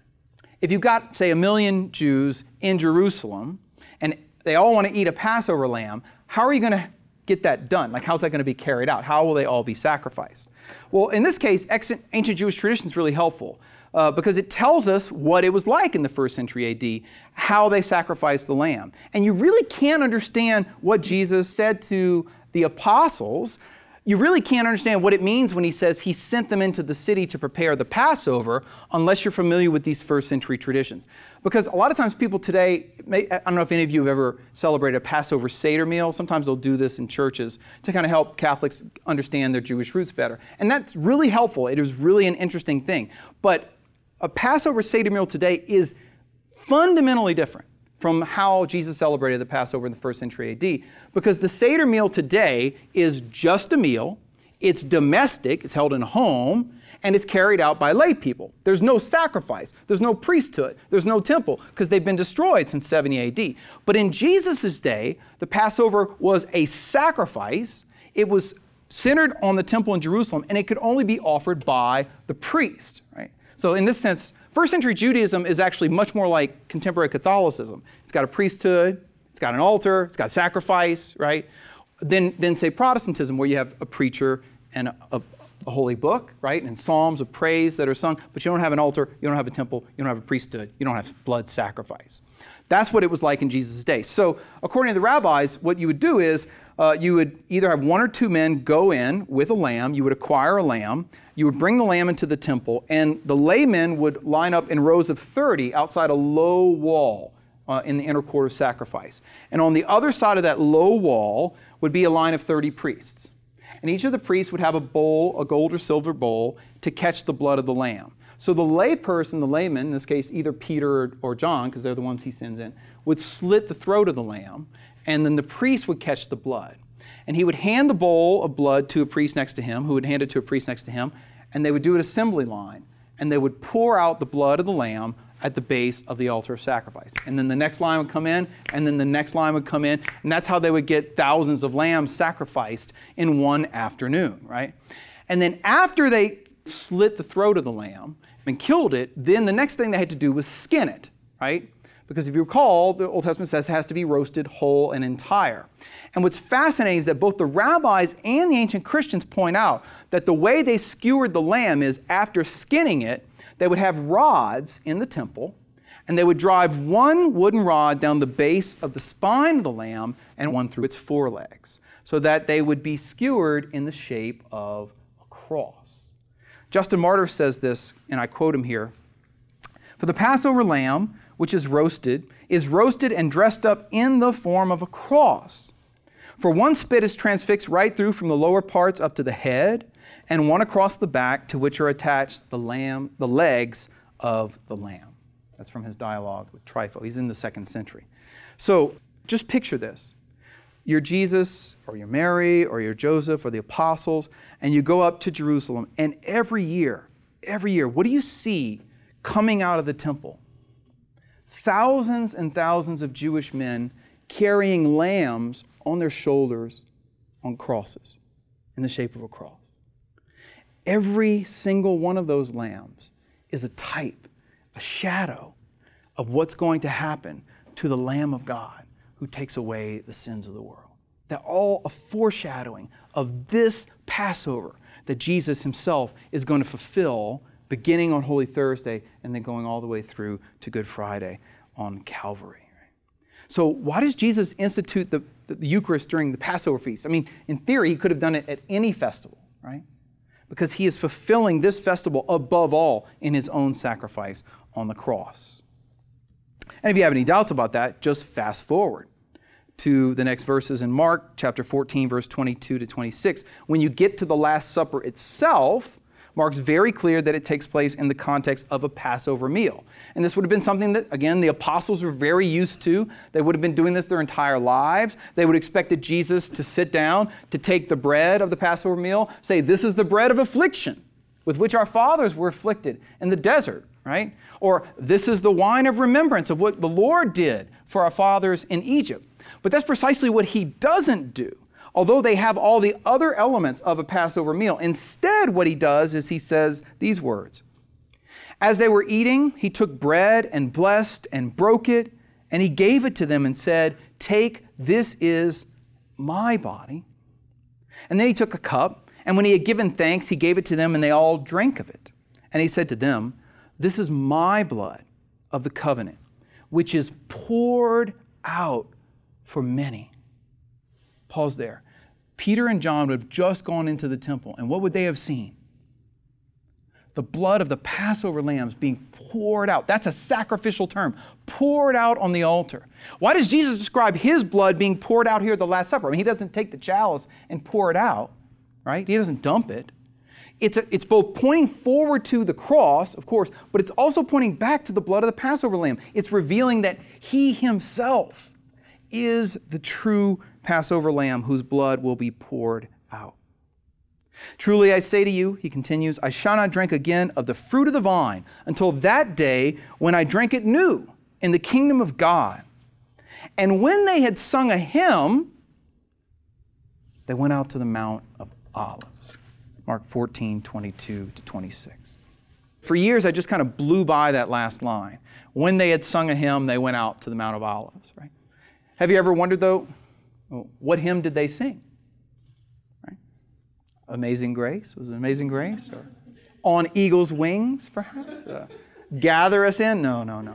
if you've got, say, 1 million Jews in Jerusalem, and they all want to eat a Passover lamb, how are you going to get that done? Like, how's that going to be carried out? How will they all be sacrificed? Well, in this case, ancient Jewish tradition is really helpful because it tells us what it was like in the 1st century A.D., how they sacrificed the lamb. And you really can't understand what Jesus said to the apostles. You really can't understand what it means when he says he sent them into the city to prepare the Passover unless you're familiar with these 1st century traditions. Because a lot of times people today, I don't know if any of you have ever celebrated a Passover Seder meal. Sometimes they'll do this in churches to kind of help Catholics understand their Jewish roots better. And that's really helpful. It is really an interesting thing. But a Passover Seder meal today is fundamentally different from how Jesus celebrated the Passover in the 1st century A.D. Because the Seder meal today is just a meal, it's domestic, it's held in a home, and it's carried out by lay people. There's no sacrifice, there's no priesthood, there's no temple, because they've been destroyed since 70 A.D. But in Jesus' day, the Passover was a sacrifice. It was centered on the temple in Jerusalem, and it could only be offered by the priest, right? So in this sense, 1st century Judaism is actually much more like contemporary Catholicism. It's got a priesthood, it's got an altar, it's got sacrifice, right? Then say Protestantism, where you have a preacher and a holy book, right? And psalms of praise that are sung, but you don't have an altar, you don't have a temple, you don't have a priesthood, you don't have blood sacrifice. That's what it was like in Jesus' day. So according to the rabbis, what you would do is you would either have 1 or 2 men go in with a lamb, you would acquire a lamb, you would bring the lamb into the temple, and the laymen would line up in rows of 30 outside a low wall in the inner court of sacrifice. And on the other side of that low wall would be a line of 30 priests. And each of the priests would have a bowl, a gold or silver bowl, to catch the blood of the lamb. So the layperson, the layman, in this case either Peter or John, because they're the ones he sends in, would slit the throat of the lamb, and then the priest would catch the blood. And he would hand the bowl of blood to a priest next to him, who would hand it to a priest next to him, and they would do an assembly line, and they would pour out the blood of the lamb at the base of the altar of sacrifice. And then the next line would come in, and then the next line would come in, and that's how they would get thousands of lambs sacrificed in one afternoon, right? And then after they slit the throat of the lamb and killed it, then the next thing they had to do was skin it, right? Because if you recall, the Old Testament says it has to be roasted whole and entire. And what's fascinating is that both the rabbis and the ancient Christians point out that the way they skewered the lamb is after skinning it, they would have rods in the temple, and they would drive one wooden rod down the base of the spine of the lamb and one through its forelegs, so that they would be skewered in the shape of a cross. Justin Martyr says this, and I quote him here, "For the Passover lamb, which is roasted and dressed up in the form of a cross. For one spit is transfixed right through from the lower parts up to the head, and one across the back, to which are attached the legs of the lamb." That's from his dialogue with Trypho. He's in the 2nd century. So just picture this. you're Jesus or you're Mary or you're Joseph or the apostles, and you go up to Jerusalem, and every year, what do you see coming out of the temple? Thousands and thousands of Jewish men carrying lambs on their shoulders on crosses in the shape of a cross. Every single one of those lambs is a type, a shadow of what's going to happen to the Lamb of God who takes away the sins of the world. They're all a foreshadowing of this Passover that Jesus himself is going to fulfill beginning on Holy Thursday and then going all the way through to Good Friday on Calvary. So why does Jesus institute the Eucharist during the Passover feast? I mean, in theory, he could have done it at any festival, right? Because he is fulfilling this festival above all in his own sacrifice on the cross. And if you have any doubts about that, just fast forward to the next verses in Mark chapter 14, verse 22 to 26. When you get to the Last Supper itself, Mark's very clear that it takes place in the context of a Passover meal. And this would have been something that, again, the apostles were very used to. They would have been doing this their entire lives. They would have expected Jesus to sit down, to take the bread of the Passover meal, say, this is the bread of affliction with which our fathers were afflicted in the desert, right? Or this is the wine of remembrance of what the Lord did for our fathers in Egypt. But that's precisely what he doesn't do. Although they have all the other elements of a Passover meal, instead what he does is he says these words. As they were eating, he took bread and blessed and broke it, and he gave it to them and said, take, this is my body. And then he took a cup, and when he had given thanks, he gave it to them, and they all drank of it. And he said to them, this is my blood of the covenant, which is poured out for many. Pause there. Peter and John would have just gone into the temple, and what would they have seen? The blood of the Passover lambs being poured out. That's a sacrificial term. Poured out on the altar. Why does Jesus describe his blood being poured out here at the Last Supper? I mean, he doesn't take the chalice and pour it out, right? He doesn't dump it. It's both pointing forward to the cross, of course, but it's also pointing back to the blood of the Passover lamb. It's revealing that he himself is the true Passover lamb whose blood will be poured out. Truly I say to you, he continues, I shall not drink again of the fruit of the vine until that day when I drink it new in the kingdom of God. And when they had sung a hymn, they went out to the Mount of Olives. Mark 14, 22 to 26. For years, I just kind of blew by that last line. When they had sung a hymn, they went out to the Mount of Olives, right? Have you ever wondered, though, what hymn did they sing? Right? Amazing Grace? Was it Amazing Grace? Or On Eagle's Wings, perhaps? Gather Us In? No.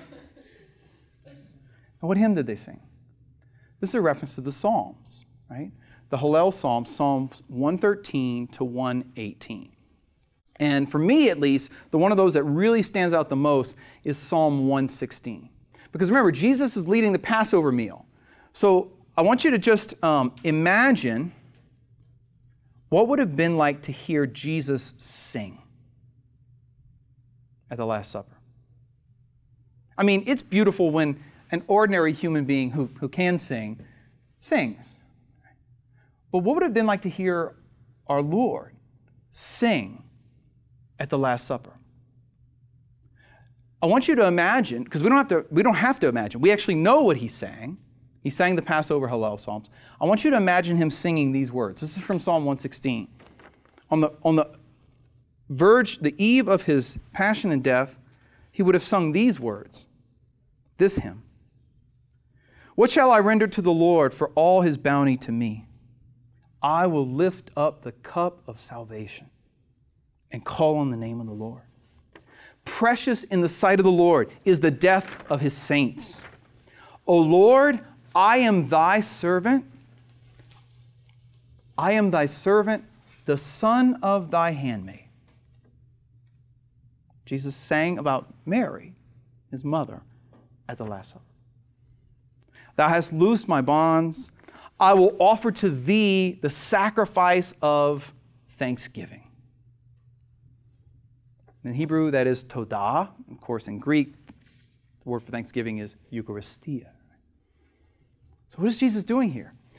What hymn did they sing? This is a reference to the Psalms, right? The Hallel Psalms, Psalms 113 to 118. And for me, at least, the one of those that really stands out the most is Psalm 116. Because remember, Jesus is leading the Passover meal. So I want you to just imagine what would have been like to hear Jesus sing at the Last Supper. I mean, it's beautiful when an ordinary human being who can sing, sings. But what would it have been like to hear our Lord sing at the Last Supper? I want you to imagine, because we don't have to imagine. We actually know what he sang. He sang the Passover Hallel Psalms. I want you to imagine him singing these words. This is from Psalm 116. On the verge, the eve of his passion and death, he would have sung these words, this hymn. What shall I render to the Lord for all his bounty to me? I will lift up the cup of salvation and call on the name of the Lord. Precious in the sight of the Lord is the death of his saints. O Lord, I am thy servant. I am thy servant, the son of thy handmaid. Jesus sang about Mary, his mother, at the Last Supper. Thou hast loosed my bonds. I will offer to thee the sacrifice of thanksgiving. In Hebrew, that is todah. Of course, in Greek, the word for thanksgiving is Eucharistia. So what is Jesus doing here?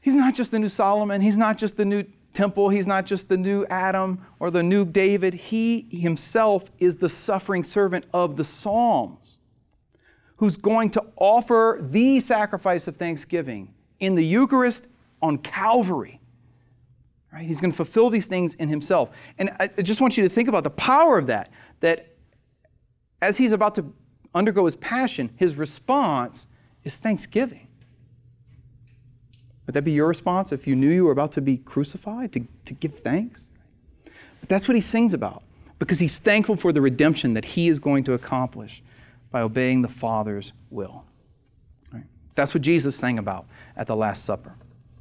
He's not just the new Solomon. He's not just the new temple. He's not just the new Adam or the new David. He himself is the suffering servant of the Psalms, who's going to offer the sacrifice of thanksgiving in the Eucharist on Calvary. Right? He's going to fulfill these things in himself. And I just want you to think about the power of that as he's about to undergo his passion, his response is thanksgiving. Would that be your response if you knew you were about to be crucified, to give thanks? But that's what he sings about, because he's thankful for the redemption that he is going to accomplish by obeying the Father's will. Right? That's what Jesus sang about at the Last Supper.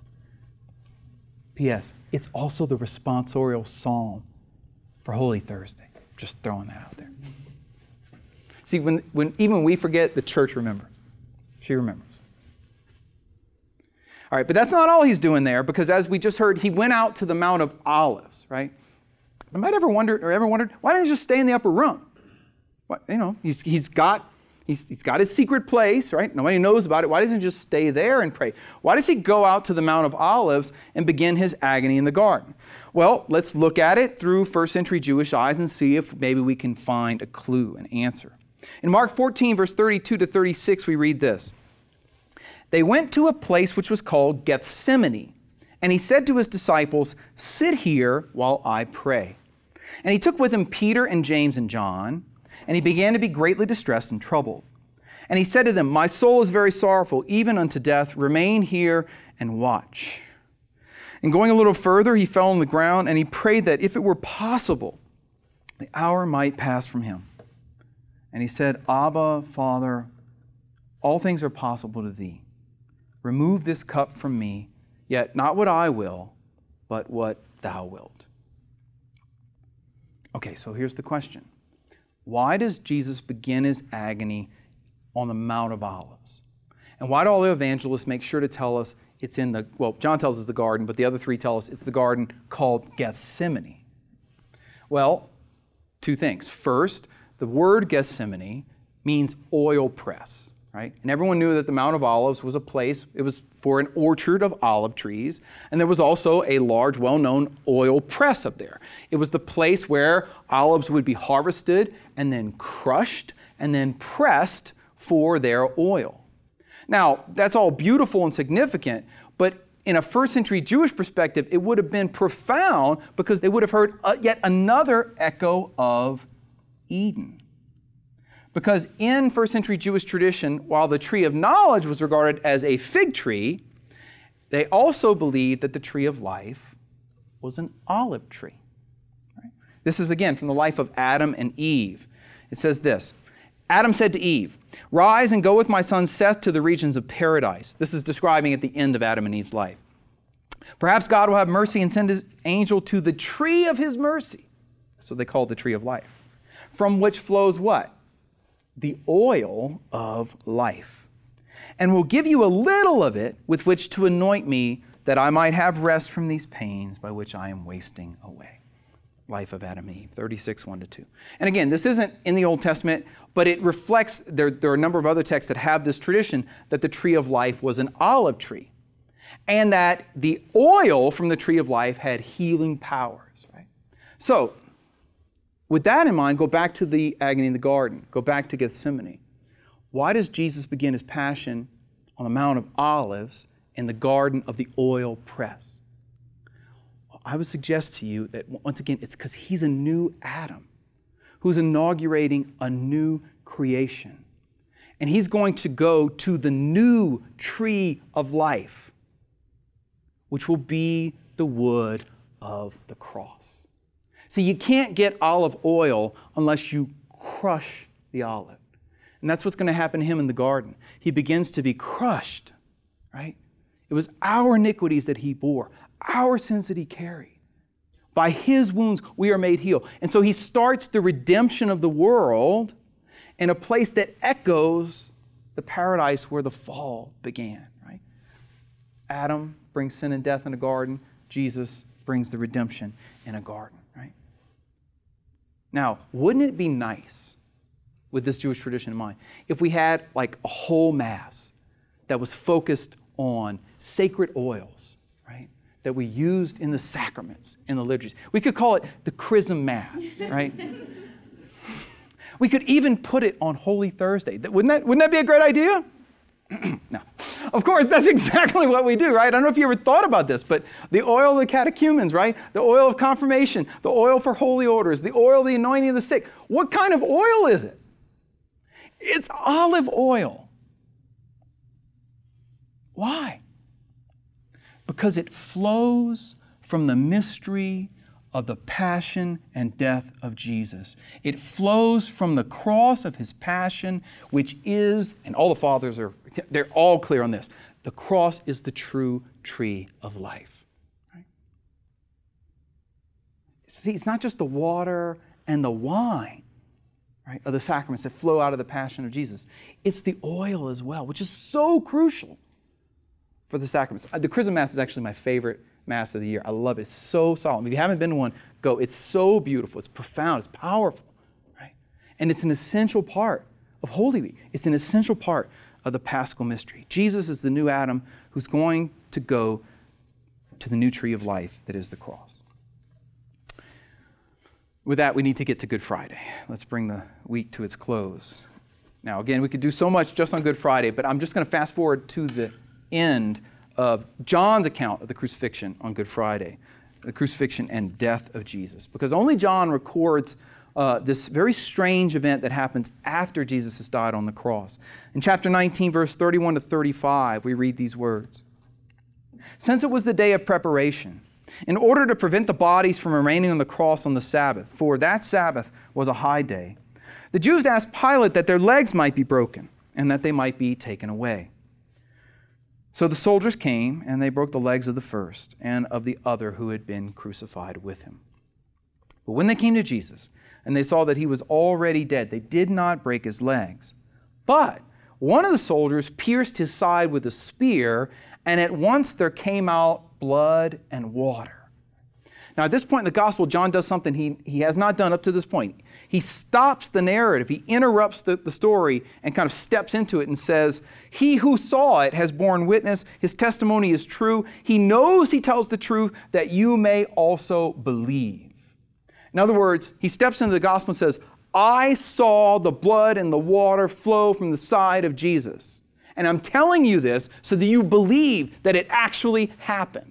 P.S. It's also the responsorial psalm for Holy Thursday. Just throwing that out there. See, when even we forget, the church remembers. She remembers. All right, but that's not all he's doing there, because as we just heard, he went out to the Mount of Olives, right? You might ever wondered, why didn't he just stay in the upper room? What, he's got his secret place, right? Nobody knows about it. Why doesn't he just stay there and pray? Why does he go out to the Mount of Olives and begin his agony in the garden? Well, let's look at it through first century Jewish eyes and see if maybe we can find a clue, an answer. In Mark 14, verse 32 to 36, we read this. They went to a place which was called Gethsemane, and he said to his disciples, "Sit here while I pray." And he took with him Peter and James and John, and he began to be greatly distressed and troubled. And he said to them, "My soul is very sorrowful, even unto death. Remain here and watch." And going a little further, he fell on the ground, and he prayed that if it were possible, the hour might pass from him. And he said, "Abba, Father, all things are possible to thee. Remove this cup from me, yet not what I will, but what thou wilt." Okay, so here's the question. Why does Jesus begin his agony on the Mount of Olives? And why do all the evangelists make sure to tell us it's in John tells us the garden, but the other three tell us it's the garden called Gethsemane? Well, two things. First, the word Gethsemane means oil press. Right? And everyone knew that the Mount of Olives was a place, it was for an orchard of olive trees, and there was also a large, well-known oil press up there. It was the place where olives would be harvested and then crushed and then pressed for their oil. Now, that's all beautiful and significant, but in a first century Jewish perspective, it would have been profound because they would have heard yet another echo of Eden. Because in first century Jewish tradition, while the tree of knowledge was regarded as a fig tree, they also believed that the tree of life was an olive tree. Right? This is again from the life of Adam and Eve. It says this, Adam said to Eve, "Rise and go with my son Seth to the regions of paradise." This is describing at the end of Adam and Eve's life. "Perhaps God will have mercy and send his angel to the tree of his mercy." That's what they call the tree of life. From which flows what? The oil of life, and will give you a little of it with which to anoint me, that I might have rest from these pains by which I am wasting away. Life of Adam and Eve, 36, 1-2. And again, this isn't in the Old Testament, but it reflects, there are a number of other texts that have this tradition that the tree of life was an olive tree, and that the oil from the tree of life had healing powers, right? So, with that in mind, go back to the agony in the garden. Go back to Gethsemane. Why does Jesus begin his passion on the Mount of Olives in the garden of the oil press? Well, I would suggest to you that, once again, it's because he's a new Adam who's inaugurating a new creation. And he's going to go to the new tree of life, which will be the wood of the cross. See, you can't get olive oil unless you crush the olive. And that's what's going to happen to him in the garden. He begins to be crushed, right? It was our iniquities that he bore, our sins that he carried. By his wounds, we are made healed. And so he starts the redemption of the world in a place that echoes the paradise where the fall began, right? Adam brings sin and death in a garden. Jesus brings the redemption in a garden, right? Now, wouldn't it be nice, with this Jewish tradition in mind, if we had like a whole Mass that was focused on sacred oils, right, that we used in the sacraments, in the liturgies. We could call it the Chrism Mass, right? We could even put it on Holy Thursday. Wouldn't that be a great idea? No. Of course, that's exactly what we do, right? I don't know if you ever thought about this, but the oil of the catechumens, right? The oil of confirmation, the oil for holy orders, the oil of the anointing of the sick. What kind of oil is it? It's olive oil. Why? Because it flows from the mystery of the passion and death of Jesus. It flows from the cross of his passion, which is, and all the fathers they're all clear on this, the cross is the true tree of life. Right? See, it's not just the water and the wine, right, of the sacraments that flow out of the passion of Jesus. It's the oil as well, which is so crucial for the sacraments. The Chrism Mass is actually my favorite Mass of the year. I love it. It's so solemn. If you haven't been to one, go. It's so beautiful. It's profound. It's powerful, right? And it's an essential part of Holy Week. It's an essential part of the Paschal mystery. Jesus is the new Adam who's going to go to the new tree of life that is the cross. With that, we need to get to Good Friday. Let's bring the week to its close. Now, again, we could do so much just on Good Friday, but I'm just going to fast forward to the end of John's account of the crucifixion on Good Friday, the crucifixion and death of Jesus. Because only John records this very strange event that happens after Jesus has died on the cross. In chapter 19, verse 31 to 35, we read these words. Since it was the day of preparation, in order to prevent the bodies from remaining on the cross on the Sabbath, for that Sabbath was a high day, the Jews asked Pilate that their legs might be broken and that they might be taken away. So the soldiers came, and they broke the legs of the first and of the other who had been crucified with him. But when they came to Jesus, and they saw that he was already dead, they did not break his legs. But one of the soldiers pierced his side with a spear, and at once there came out blood and water. Now, at this point in the Gospel, John does something he has not done up to this point. He stops the narrative. He interrupts the story and kind of steps into it and says, he who saw it has borne witness. His testimony is true. He knows he tells the truth that you may also believe. In other words, he steps into the Gospel and says, I saw the blood and the water flow from the side of Jesus. And I'm telling you this so that you believe that it actually happened.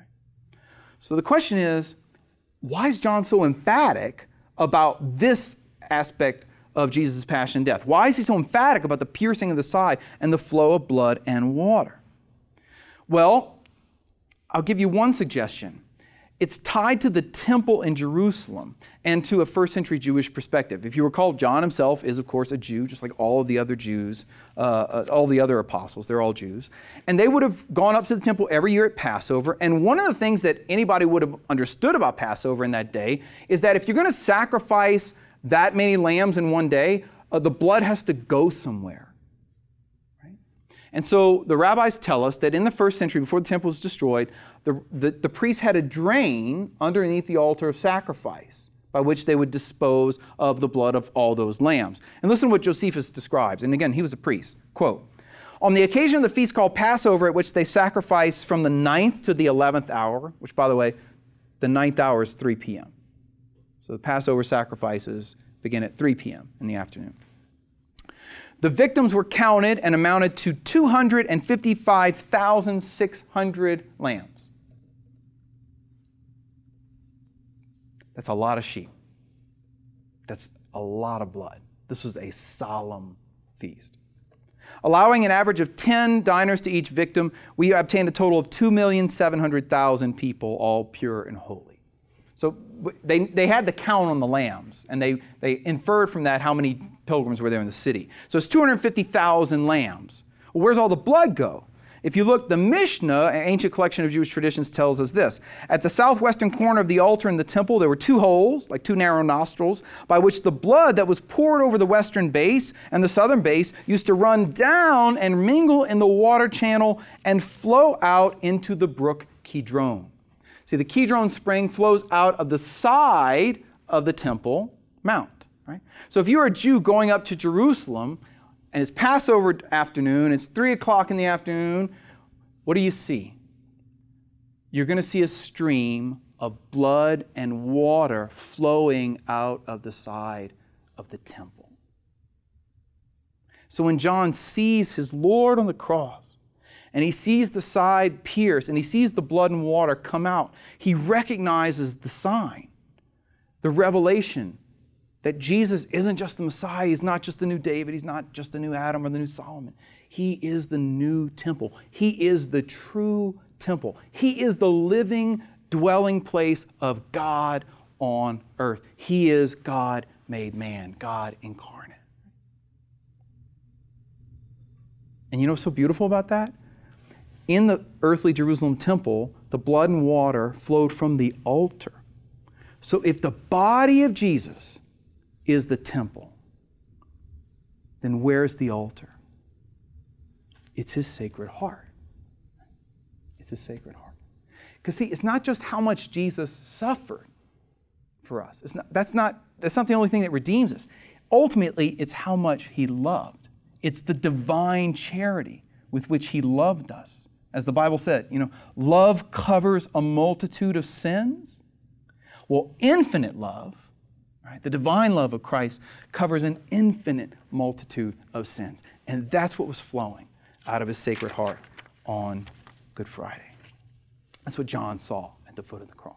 So the question is, why is John so emphatic about this aspect of Jesus' passion and death? Why is he so emphatic about the piercing of the side and the flow of blood and water? Well, I'll give you one suggestion. It's tied to the temple in Jerusalem and to a first century Jewish perspective. If you recall, John himself is, of course, a Jew, just like all of the other Jews, all the other apostles. They're all Jews. And they would have gone up to the temple every year at Passover. And one of the things that anybody would have understood about Passover in that day is that if you're going to sacrifice that many lambs in one day, the blood has to go somewhere. And so the rabbis tell us that in the first century, before the temple was destroyed, the priests had a drain underneath the altar of sacrifice by which they would dispose of the blood of all those lambs. And listen to what Josephus describes. And again, he was a priest. Quote, on the occasion of the feast called Passover, at which they sacrifice from the 9th to the 11th hour, which, by the way, the 9th hour is 3 p.m. So the Passover sacrifices begin at 3 p.m. in the afternoon. The victims were counted and amounted to 255,600 lambs. That's a lot of sheep. That's a lot of blood. This was a solemn feast. Allowing an average of 10 diners to each victim, we obtained a total of 2,700,000 people, all pure and holy. So they had the count on the lambs, and they inferred from that how many pilgrims were there in the city. So it's 250,000 lambs. Well, where's all the blood go? If you look, the Mishnah, an ancient collection of Jewish traditions, tells us this. At the southwestern corner of the altar in the temple, there were 2 holes, like 2 narrow nostrils, by which the blood that was poured over the western base and the southern base used to run down and mingle in the water channel and flow out into the brook Kidron. See, the Kidron spring flows out of the side of the Temple Mount, right? So if you're a Jew going up to Jerusalem, and it's Passover afternoon, it's 3 o'clock in the afternoon, what do you see? You're going to see a stream of blood and water flowing out of the side of the temple. So when John sees his Lord on the cross, and he sees the side pierced, and he sees the blood and water come out, he recognizes the sign, the revelation that Jesus isn't just the Messiah. He's not just the new David. He's not just the new Adam or the new Solomon. He is the new temple. He is the true temple. He is the living dwelling place of God on earth. He is God made man, God incarnate. And you know what's so beautiful about that? In the earthly Jerusalem temple, the blood and water flowed from the altar. So if the body of Jesus is the temple, then where's the altar? It's His Sacred Heart. It's His Sacred Heart. Because see, it's not just how much Jesus suffered for us. That's not the only thing that redeems us. Ultimately, it's how much He loved. It's the divine charity with which He loved us. As the Bible said, love covers a multitude of sins. Well, infinite love, right, the divine love of Christ, covers an infinite multitude of sins. And that's what was flowing out of His Sacred Heart on Good Friday. That's what John saw at the foot of the cross.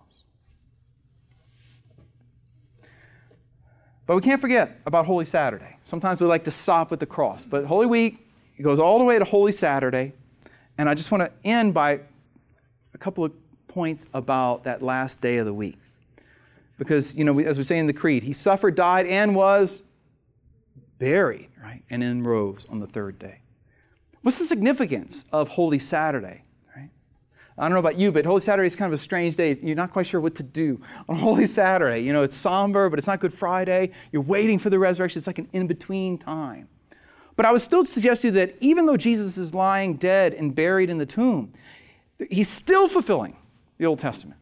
But we can't forget about Holy Saturday. Sometimes we like to stop with the cross. But Holy Week, it goes all the way to Holy Saturday. And I just want to end by a couple of points about that last day of the week. Because, as we say in the Creed, He suffered, died, and was buried, right? And then rose on the third day. What's the significance of Holy Saturday, right? I don't know about you, but Holy Saturday is kind of a strange day. You're not quite sure what to do on Holy Saturday. It's somber, but it's not Good Friday. You're waiting for the resurrection. It's like an in-between time. But I would still suggest to you that even though Jesus is lying dead and buried in the tomb, He's still fulfilling the Old Testament.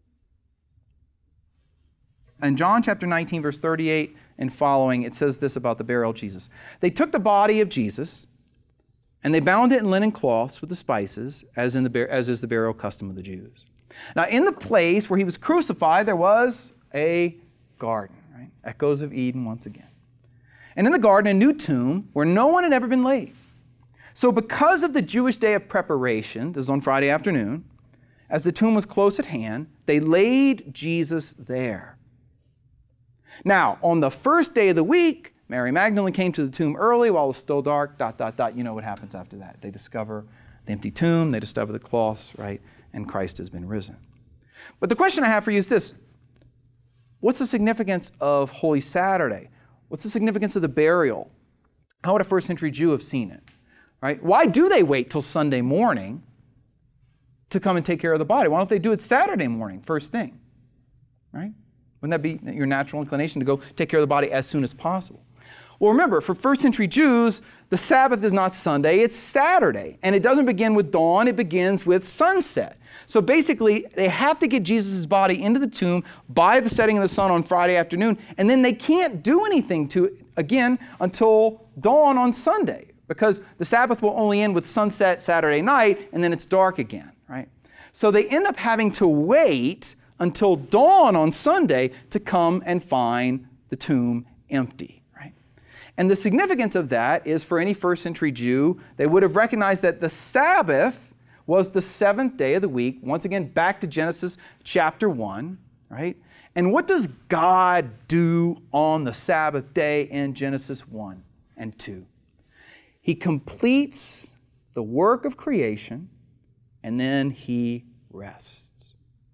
In John chapter 19, verse 38 and following, it says this about the burial of Jesus. They took the body of Jesus and they bound it in linen cloths with the spices, as is the burial custom of the Jews. Now, in the place where He was crucified, there was a garden, right? Echoes of Eden once again. And in the garden, a new tomb where no one had ever been laid. So because of the Jewish day of preparation, this is on Friday afternoon, as the tomb was close at hand, they laid Jesus there. Now, on the first day of the week, Mary Magdalene came to the tomb early while it was still dark, ... You know what happens after that. They discover the empty tomb, they discover the cloths, right? And Christ has been risen. But the question I have for you is this. What's the significance of Holy Saturday? What's the significance of the burial? How would a first century Jew have seen it? Right? Why do they wait till Sunday morning to come and take care of the body? Why don't they do it Saturday morning, first thing? Right? Wouldn't that be your natural inclination to go take care of the body as soon as possible? Well, remember, for first century Jews, the Sabbath is not Sunday, it's Saturday. And it doesn't begin with dawn, it begins with sunset. So basically, they have to get Jesus' body into the tomb by the setting of the sun on Friday afternoon, and then they can't do anything to it again until dawn on Sunday, because the Sabbath will only end with sunset Saturday night, and then it's dark again, right? So they end up having to wait until dawn on Sunday to come and find the tomb empty. And the significance of that is for any first century Jew, they would have recognized that the Sabbath was the seventh day of the week. Once again, back to Genesis chapter 1, right? And what does God do on the Sabbath day in Genesis 1 and 2? He completes the work of creation and then He rests.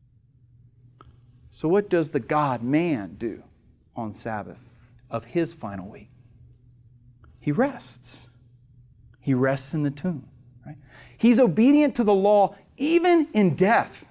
So what does the God-man do on Sabbath of His final week? He rests. He rests in the tomb. Right? He's obedient to the law even in death.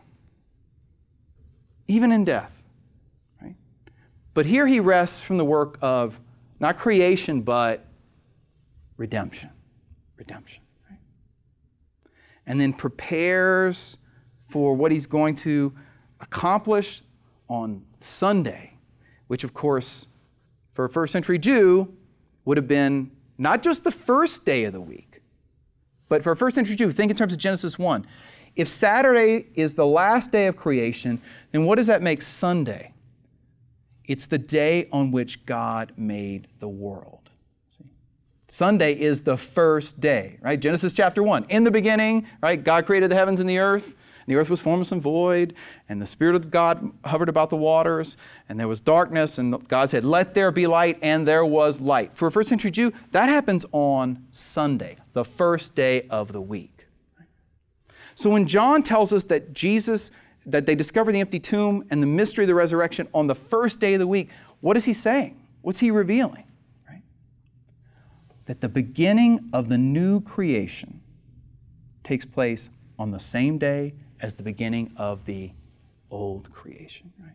Even in death. Right? But here He rests from the work of not creation, but redemption. Redemption. Right? And then prepares for what He's going to accomplish on Sunday, which of course, for a first century Jew, would have been not just the first day of the week, But for a first century Jew, think in terms of Genesis 1. If Saturday is the last day of creation, then what does that make Sunday? It's the day on which God made the world. Sunday is the first day, right? Genesis chapter 1. In the beginning, right, God created the heavens and the earth. And the earth was formless and void, and the Spirit of God hovered about the waters, and there was darkness, and God said, "Let there be light," and there was light. For a first century Jew, that happens on Sunday, the first day of the week. So when John tells us that that they discover the empty tomb and the mystery of the resurrection on the first day of the week, what is he saying? What's he revealing? Right? That the beginning of the new creation takes place on the same day as the beginning of the old creation. Right?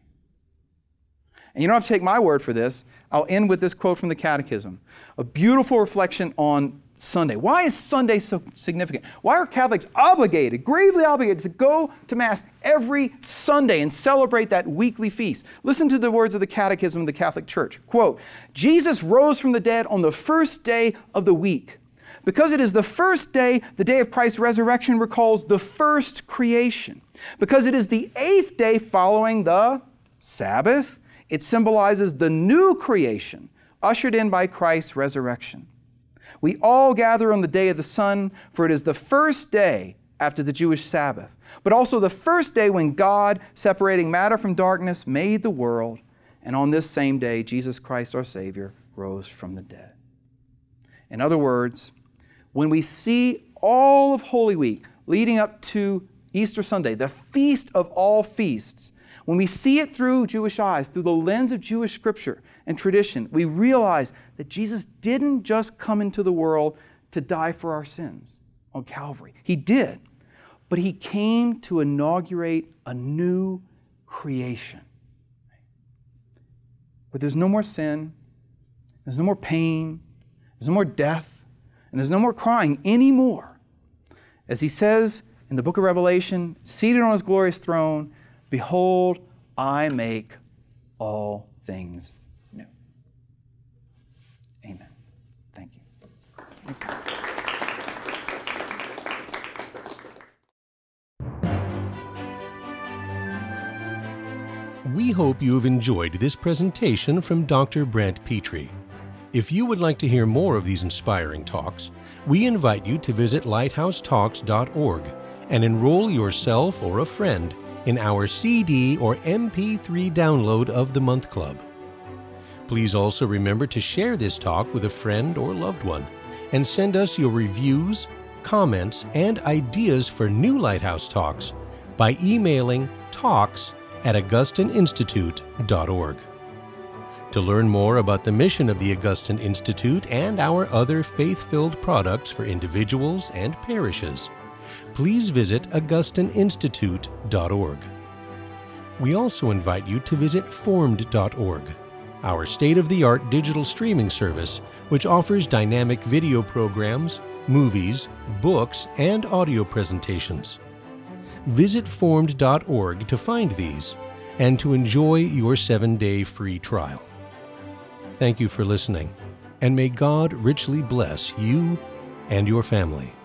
And you don't have to take my word for this. I'll end with this quote from the Catechism. A beautiful reflection on Sunday. Why is Sunday so significant? Why are Catholics obligated, gravely obligated, to go to Mass every Sunday and celebrate that weekly feast? Listen to the words of the Catechism of the Catholic Church. Quote, "Jesus rose from the dead on the first day of the week. Because it is the first day, the day of Christ's resurrection recalls the first creation. Because it is the 8th day following the Sabbath, it symbolizes the new creation, ushered in by Christ's resurrection. We all gather on the day of the sun, for it is the first day after the Jewish Sabbath, but also the first day when God, separating matter from darkness, made the world, and on this same day, Jesus Christ, our Savior, rose from the dead." In other words, when we see all of Holy Week leading up to Easter Sunday, the feast of all feasts, when we see it through Jewish eyes, through the lens of Jewish scripture and tradition, we realize that Jesus didn't just come into the world to die for our sins on Calvary. He did, but he came to inaugurate a new creation. Where there's no more sin, there's no more pain, there's no more death, and there's no more crying anymore. As he says in the book of Revelation, seated on his glorious throne, "Behold, I make all things new." Amen. Thank you. Thank you. We hope you have enjoyed this presentation from Dr. Brent Petrie. If you would like to hear more of these inspiring talks, we invite you to visit lighthousetalks.org and enroll yourself or a friend in our CD or MP3 download of the Month Club. Please also remember to share this talk with a friend or loved one and send us your reviews, comments, and ideas for new Lighthouse Talks by emailing talks@augustininstitute.org. To learn more about the mission of the Augustine Institute and our other faith-filled products for individuals and parishes, please visit augustineinstitute.org. We also invite you to visit formed.org, our state-of-the-art digital streaming service, which offers dynamic video programs, movies, books, and audio presentations. Visit formed.org to find these and to enjoy your 7-day free trial. Thank you for listening, and may God richly bless you and your family.